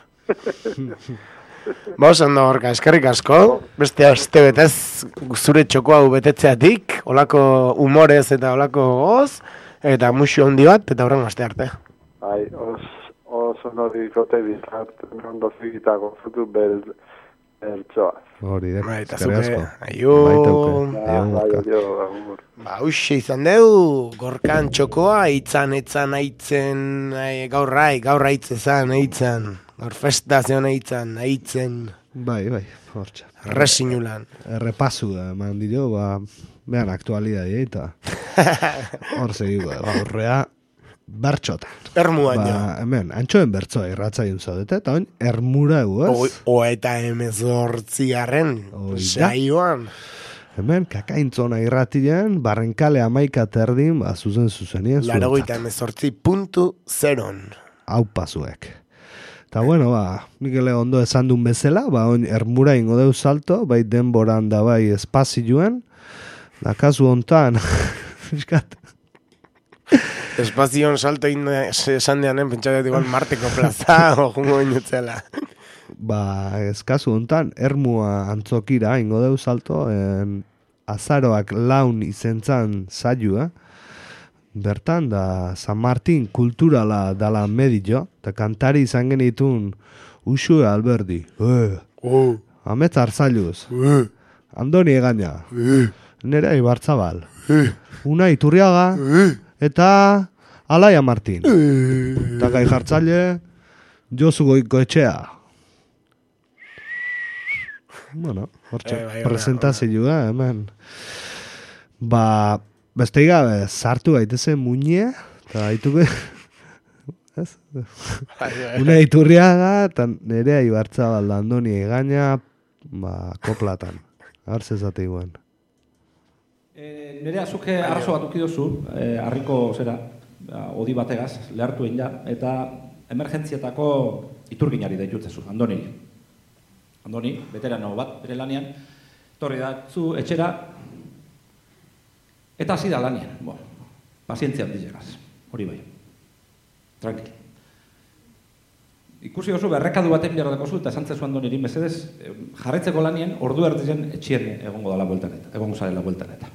Ondo, Gorka, eskerrik asko, beste aste betez zure txoko hau betetzeatik, olako humorez eta olako goz, eta muxu handi bat, eta horren aste arte. Bai, oso nodikote bizart, ondo zigitako zutu bertsoaz. Hori, eskerrik asko. Aio. Hauxe izan deu, Gorkan txokoa, etzan aitzen, gaur aitzezan, eitzan. Gaur festazioan aitzen. Bai, hortxe. Resinulan. Errepasu eman dio, behan aktualidade eta hor segiko, horrea bertxotan. Ermuaino. Hemen, antxoen bertzoa irratzaiun zaudete, eta oin, ermura egu, ez? Eta emezortzigarren saioan. Hemen, kakaintzona irratilean, barrenkale 11 terdin, zuzenien zuentzat. 89.0. Hau pasuek. Eta bueno, Mikele ondo esan duen bezala, oin ermura ingo deu salto, bai denboran da bai espazioen, da kasu hontan, fiskat. Espazioen salto esan deanen, pentsatzen igual Marteko plaza, jungo inutzela. Kasu hontan, ermua antzokira ingo deu salto, azaroak laun izentzan saioa, bertan, da San Martin kulturala dala medio, eta kantari izan genitun Uxue Alberdi, Ametz Arzailuz, Andoni Egaña, Nerea Ibarzabal, Unai Iturriaga, eta Alaia Martin, eta gai jartzaile Josu Goikoetxea. Bueno, hortxe, presentazioa, hemen. Beste gabe, sartu gaitezen muñea, eta haituko, Una Iturriaga, eta Nerea Ibarzabal, Andoni Egaña, koplatan. Hor zezate iguen. Nerea, zuke arrazo bat ukidozu, harriko zera, odi bategaz, lehartu egin da, eta emergentziatako iturginari deitutzezu, Andoni, veterano bat, bere lanian, torri da, zu etxera, eta hasi da lanian, pazientzia handizegaz, hori bai, tranquil. Ikusi oso berrekadu baten behar dakozu, eta esan zezu Andoniri mesedez, jarretzeko lanien, ordu erdien etxien egongo dala bueltaneta, egongo zarela bueltaneta.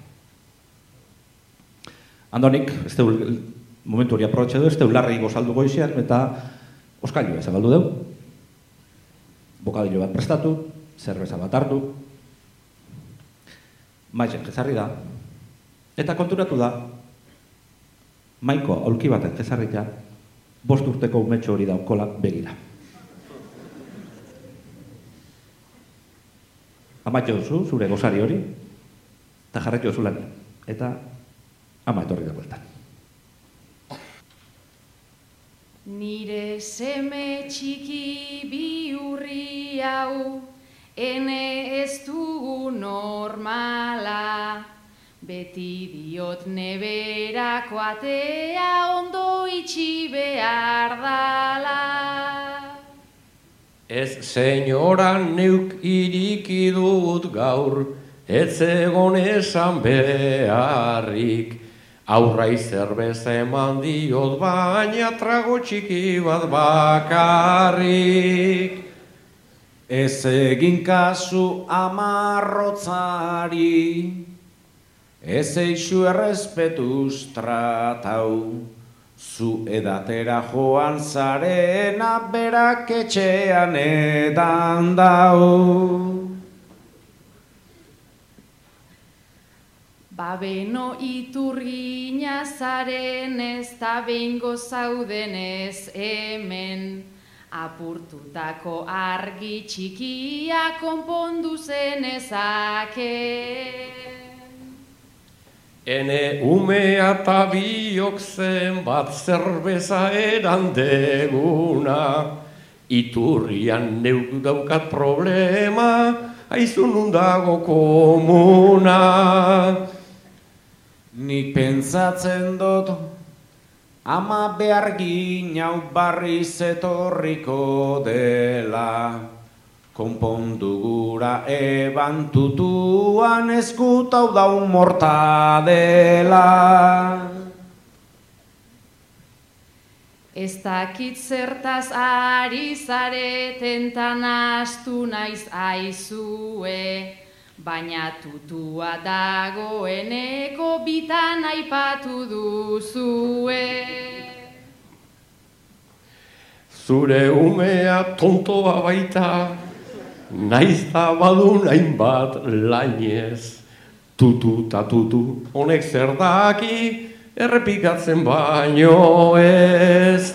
Andonik, momentu hori aprobetxe du, ez teu larri gozaldu goizian, eta oskailua zabaldu deu, bokadillo bat prestatu, zerbeza bat hartu, maizen jezarri da, eta konturatu da, maiko aulki baten jezarrita, 5 urteko umetxo hori daukola begira. Amatxo duzu, zure gozari hori, eta jarretxo duzu lan, eta ama etorri da bueltan. Nire seme txiki bihurri hau, ene ez dugu normala, Beti diot neberako atea ondo itxi behar dala. Ez senyora neuk iriki dut gaur, ez egon esan beharrik. Aurrai zerbeza eman diot baina trago txiki bat bakarrik. Ez egin kasu amarrotzari, ez eixu errespetuz tratau, zu edatera joan zarena berak etxean edan dau. Beno iturgina zaren ez da behingo zaudenez hemen, apurtutako argi txikia konpondu zenezake. Ene umea eta biok zenbat zerbeza erandeguna, iturrian neuk daukat problema, aizu nundago komuna. Nik pentsatzen dut, ama behargin hau barriz etorriko dela, konpondu gura eban tutuan eskutau daun mortadela. Ez dakit zertaz ari zareten tan astu naiz aizue, baina tutua dagoeneko bitan aipatu duzue. Zure umea tontoa baita, naiz da badun hainbat lainez. Tutu ta tutu honek zer daki, errepikatzen baino ez.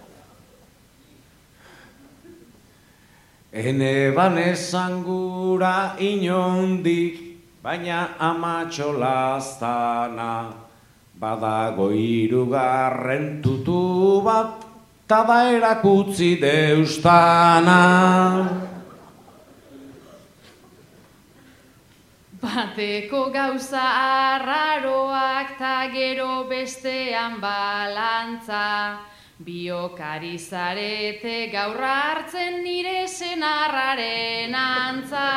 Ene banesan gura inondik, baina amatxo laztana, badago hirugarren tutu bat, ta da erakutzi deustana. Bateko gauza arraroak ta gero bestean balantza, biok ari zarete gaur hartzen nire senarraren antza.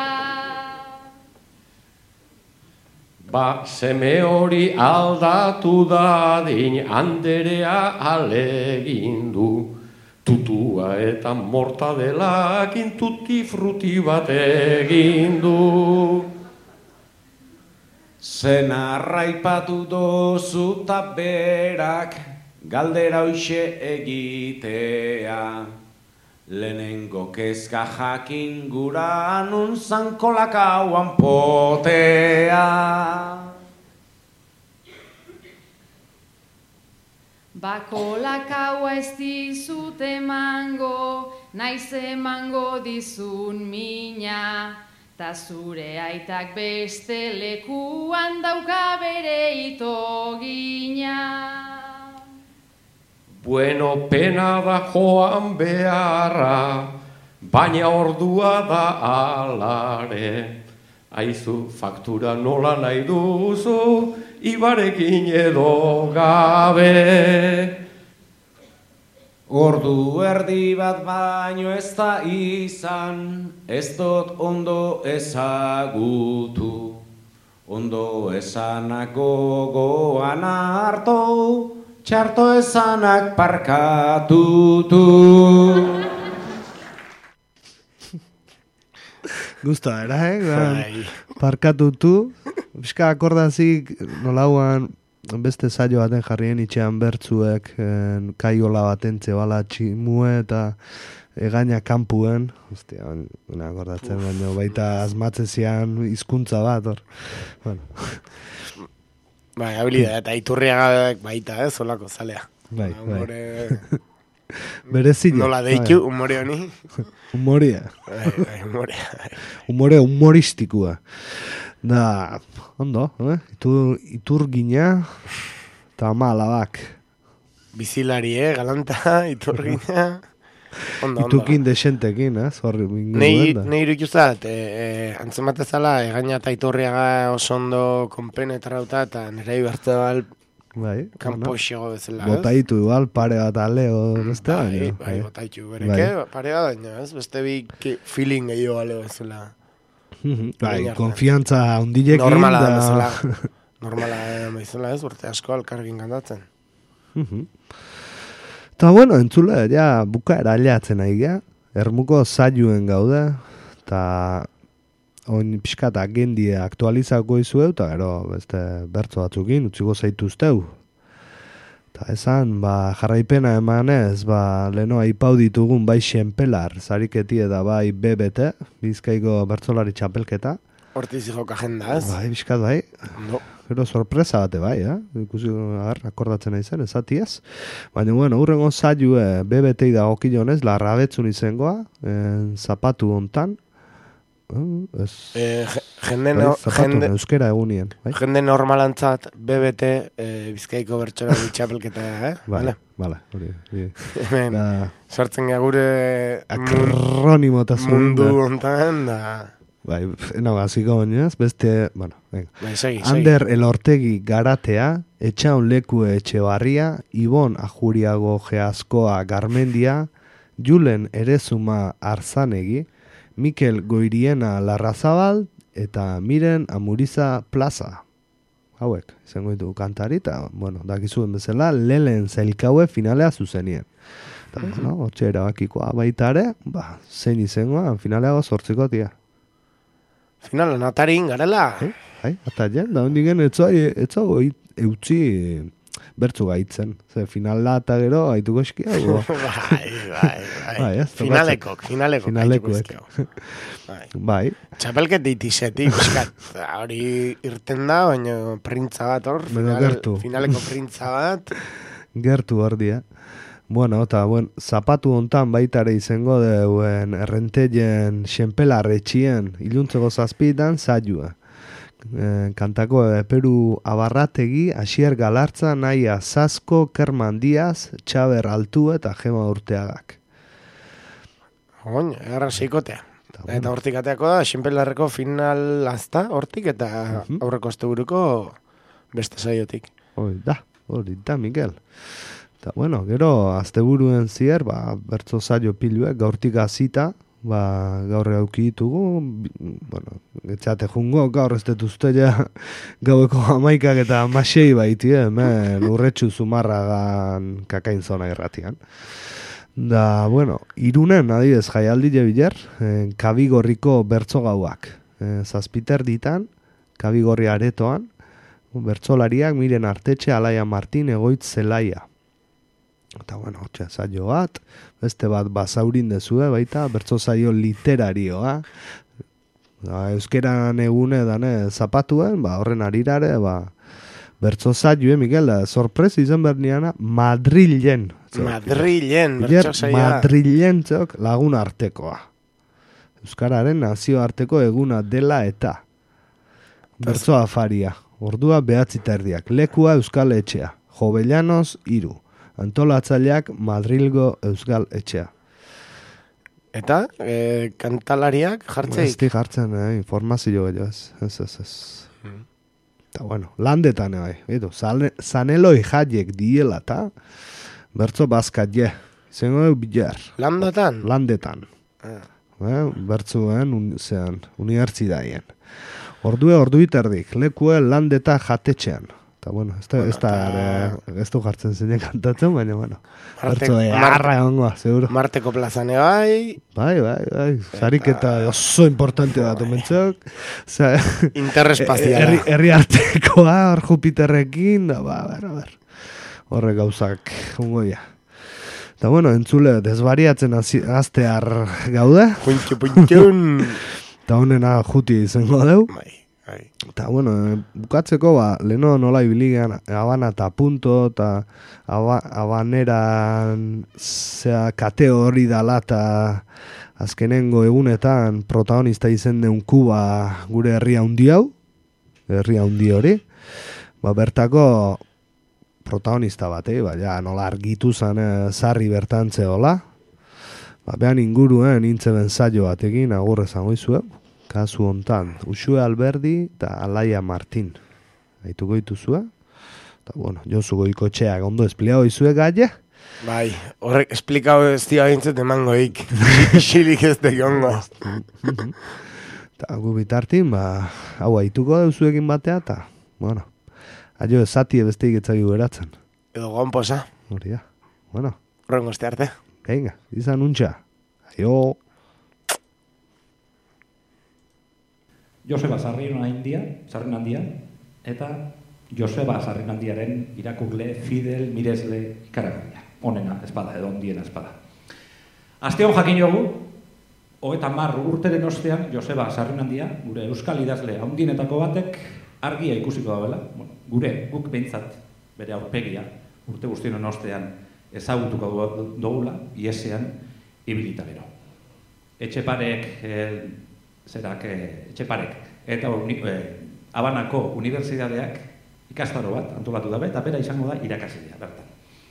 Ba, seme hori aldatu dadin Anderea alegin du, tutua eta mortadelakin tutti frutti bat egin du. Senarra ipatu dozu ta berak galdera hoxe egitea, lehenengo kezka jakin gura nun zankolakauan potea. Bakolakaua ez dizut emango, naiz emango dizun mina, ta zure aitak beste lekuan dauka bere itogina. Bueno, pena da joan beharra, baina ordua da alare. Aizu, faktura nola nahi duzu, ibarekin edo gabe. Ordu erdi bat baino ez da izan, ez dut ondo ezagutu. Ondo esanak gogoan hartu, txarto esanak parkatutu. Gusta, era, parkatutu. Bizka akordazik nolauan beste saio baten jarrien itxean bertzuek, kaiola baten txebala tximue eta egaina kanpuen. Hostia, una akordatzen, baina baita asmatzezian hizkuntza bat, hor. Bueno. Bai, habilidad, eta iturriagak baita, solako zalea. Bai, bai. Berezile. Nola deitu, humore honi? Humorea. Bai, humorea. Humore humoristikua. Da, ondo, iturgina eta ama alabak. Bizilari, galanta, iturgina. Itukin desentekin, horri Nei irukizat, antzematezala, egaina eta iturriaga oso ondo konpenetrauta, eta nire ibertze bal kanpo xego bezala, ez? Botaitu igual, pare bat aleo, beste? Bai, botaitu, bereke, pare bat, ez? Beste bi feeling gehiago aleo bezala. Bai, konfiantza hundilekin. Normala bezala. Normala bezala, ez? Urte asko alkargin kantatzen. Eta bueno, entzule, ja, bukaera aliatzen nahi gea, ermuko zailuen gaude, eta oin pixkat agendie aktualizako izueu, eta gero, beste bertzo batzukin, utziko zaituzteu. Eta esan, jarraipena emanez, leno aipau ditugun bai Xenpelar, zariketi eta bai BBT, Bizkaiko bertzolari txapelketa. Hortiz jok agenda, ez? Bai, pixkat bai. No. Gero sorpresa bate bai, ikusi akordatzen nahi zen, ezati ez. Baina, bueno, urrengo zailue BBT-i da okilonez, larrabetzun izengoa, zapatu hontan. Euskera egunien. Jende normalantzat BBT Bizkaiko bertsolari txapelketa, Bale, hori. Sartzen gure akronimotasun mundu hontan, da... Bai, hasiko bainaz, beste, bueno, venga. Segi. Ander Elortegi Garatea, Etxaun Lekue Etxebarria, Ibon Ajuriago Geazkoa Garmendia, Julen Erezuma Arzanegi, Mikel Goiriena Larrazabal, eta Miren Amuriza Plaza. Hauek, izango ditu kantari, eta, bueno, dakizuen bezala, lehen zailkaue finalea zuzenien. Eta, bueno, hortxe erabakikoa baitare, zein izangoa, finaleago sortzikotia. Finala, natarin, garela. Ataien, da hondi gen, etzago eutzi bertzu gaitzen. Ze finala eta gero, haituko eskia. Finalekok. Bai. Txapelket ditizetik, hori irten da, baina printza bat hor. Finaleko printza bat. Gertu hor dia. Bueno, eta, zapatu hontan baitare izango deuen errenteien Xenpelarretxien iluntzeko zazpitan zailua. Kantako Peru Abarrategi, Asier Galartza, Naia Zasko, Kerman Diaz, Txaber Altu eta Gema Urteagak. Erra seikotea. Eta hortik ateako da, Xenpelarreko final azta, hortik, eta aurreko asteburuko beste saiotik. Hori da, Miguel. Eta, bueno, gero, asteburuen zier, bertzo zailo piluek, gaurtik azita, gaur euki ditugu, bueno, etxate jungo, gaur ez detuzte ja, gaueko 11 eta 16 baiti, hemen urretxu zumarragan kakain zona irratian. Da, bueno, Irunen, adibidez, jaialdi jebiler, Kabigorriko bertzo gauak, zazpiter ditan, Kabigorri aretoan, bertzolariak, Miren Artetxe, Alaia Martin, Egoitz Zelaia. Eta, bueno, zailo bat, beste bat basaurin dezue, baita, bertzo zailo literarioa. Euskeran egune dane zapatuen, horren arirare, bertzo zailo, Miguel, sorpresa izan berniana, Madrilen. Bertzo zaila. Madrilen, lagun artekoa. Euskararen nazio arteko eguna dela eta. Bertzo afaria, ordua 9:30, lekua Euskal Etxea, Jovellanos 3. Antolatzaileak Madrilgo Euskal Etxea. Eta, kantalariak jartzeik? Esti jartzen, informazio gehiago ez. Eta, bueno, landetan, zaneloi jaiek diela eta bertzo bazkat zengo du bilar. Landetan. Bertzuen, unibertsitatean. Ordu iterdik, lekue landeta jatetxean. Eta, bueno, ez du jartzen zeinen kantatzen, baina, bueno. Bertzo harra egongoa, seguro. Marteko plazane bai. Bai. Zariketa oso importante bat, omentzok. Interrespaziala. Herri artekoa, hor Jupiterrekin, da, ber. Horre gauzak, ongoia. Eta, bueno, entzule, desbariatzen aztear gaude. Puntxun. Eta honena juti izango deu. Eta, bueno, bukatzeko, leno nola ibiligean Habana eta punto, eta Habaneran kate hori dala, eta azkenengo egunetan protagonista izen deun Kuba gure herria hundi hori. Bertako protagonista bat, ja, nola argitu zan zarri bertantze hola. Behan inguruen nintzen zailo batekin, agurre zangoizue, kasu hontan, Uxue Alberdi eta Alaia Martin. Aituko dituzue? Eta, bueno, Josu Goikotxeak ondo espliago izue gaia? Bai, horrek esplikau ez tia bintzut emangoik. Isilik ez dekiongo. Eta gu bitartin, hau aituko deuzuekin batea, eta, bueno, aio esatie besteik etzagi geratzen. Edo gonposa. Hori da, bueno. Horrengo este arte. Venga, izan untxa. Aio. Joseba Sarrinandia, eta Joseba Sarrinandiaren irakurle Fidel Miresle ikaragarria. Onena espada, edo ondiena espada. Asteon jakin jogu, 30 urteren ostean, Joseba Sarrinandia, gure euskal idazle handienetako batek, argia ikusiko da bela, guk behintzat bere aurpegia, urte guztionen ostean ezagutuko dugula, iesean ibilita bero. Etxeparek eta Habanako unibertsitateak ikastaro bat antolatu dabe, eta bera izango da irakaslea bertan.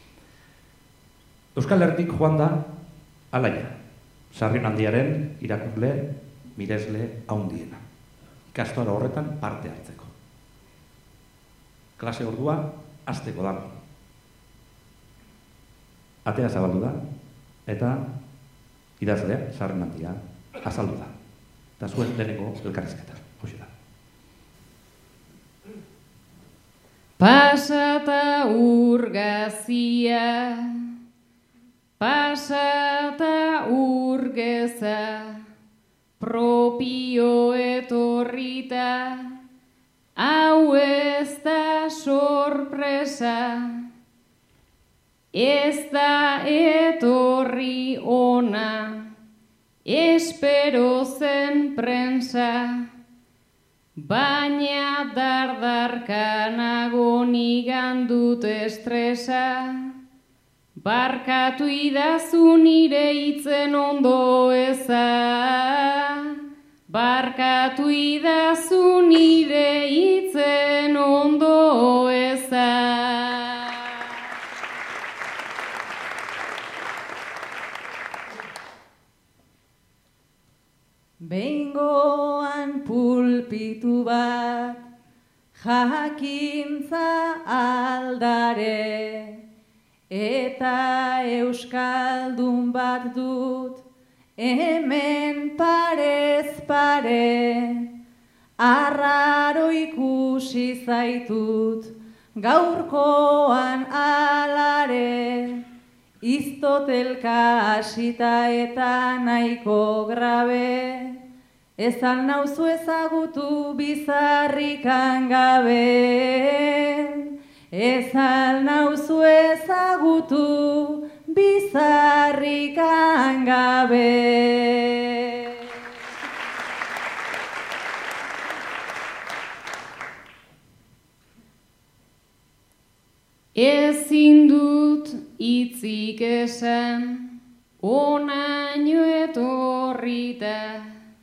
Euskal Herrik joan da Alaia, Sarrinandiaren irakurle miresle handiena. Ikastaro horretan parte hartzeko. Klase ordua hasteko da. Atea zabaldu da, eta idazlea, Sarrinandia, azaldu da. Eta zuen lehenengo elkarrizketa. Hoxe da. Pasata urgazia, pasata urgeza, propio etorrita, hau ez da sorpresa, ez da etorri ona, espero zen prensa, baina dardarkanago nigan dut estresa, barkatu idazu nire hitzen ondo eza, barkatu idazu nire hitzen ondo eza. Behingoan pulpitu bat, jakintza aldare, eta euskaldun bat dut, hemen parez pare, arraro ikusi zaitut, gaurkoan alare, iztotelka hasita eta nahiko grabe, ezan nauzu ezagutu bizarrikan gabe, ezan nauzu ezagutu bizarrikan gabe. Ezin dut hitzik esan, onaino etorrita,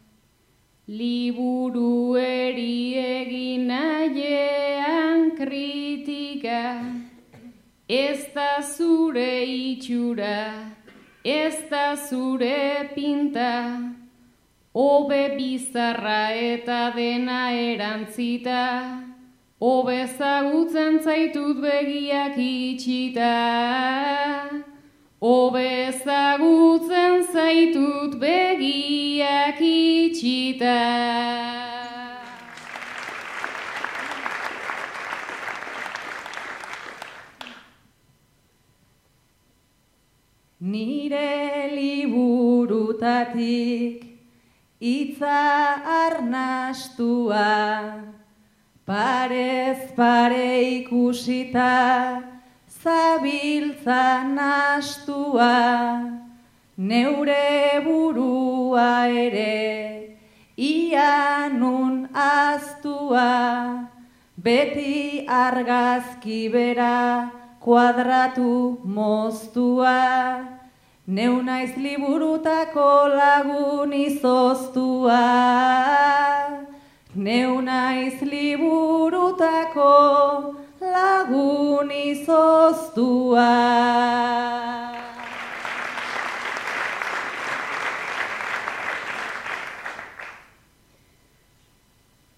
liburueri egin nahian kritika, ez da zure itxura, ez da zure pinta, hobe bizarra eta dena erantzita, hobe ezagutzen zaitut begiak itxita, hobe ezagutzen zaitut begiak itxita. Nire liburutatik hitza arnastua, parez pare ikusita, zabiltza nastua, neure burua ere, ia nun aztua, beti argazki bera, kuadratu moztua, neu naiz liburutako lagun izoztua, neu naiz liburutako lagun izoztua.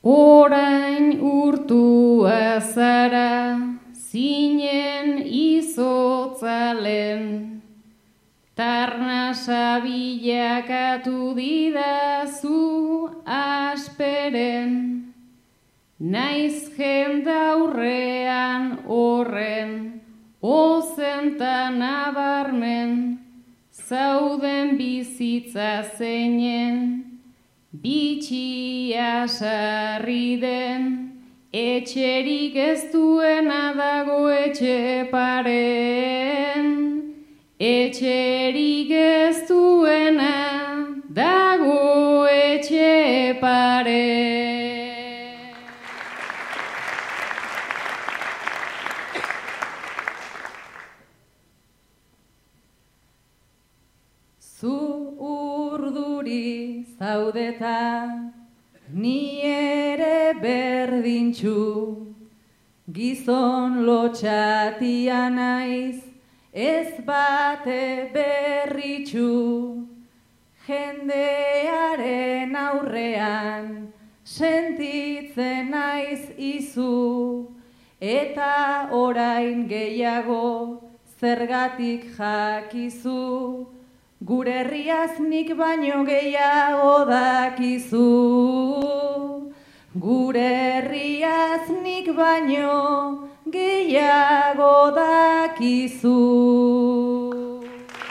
Orain urtua zara, zinen izotzalen, tarnasa bilakatu didazu asperen, naiz jendaurrean horren, ozentan nabarmen, zauden bizitza zeinen, bitxia sarri den, etxerik ez duena dago etxe paren, etxerik ez duena dago etxe paren. Zu urduri zaudeta, ni ere berdintxu, gizon lotxatia naiz, ez bate berritxu, jendearen aurrean, sentitzen naiz izu, eta orain gehiago zergatik jakizu, gure herriaz nik baino gehiago dakizu. Gure herriaz nik baino gehiago dakizu.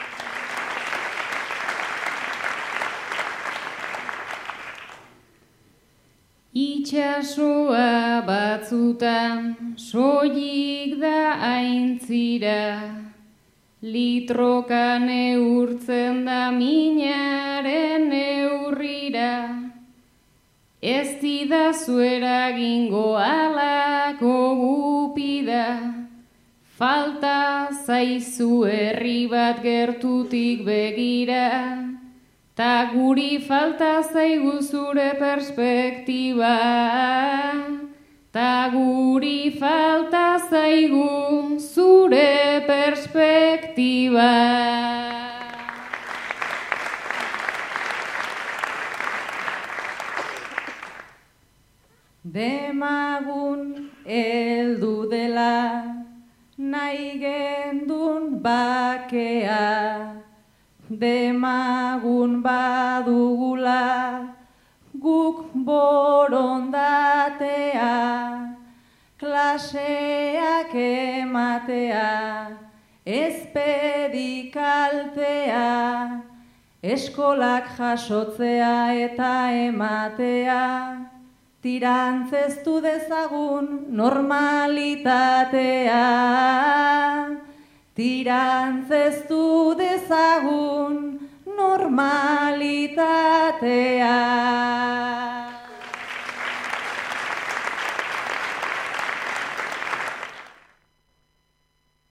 Itxasoa batzutan soilik da aintzira, litroka neurtzen da minaren neurrira, ez didazu eragingo alako gupida, falta zaizu herri bat gertutik begira, ta guri falta zaigu zure perspektiba, ta guri falta zaigu zure perspektiba. Demagun heldu dela, nahi gendun bakea, demagun badugula, guk borondatea, klaseak ematea, ezpedikaltea, eskolak jasotzea eta ematea, tirantzeztu dezagun normalitatea, tirantzeztu dezagun normalitatea.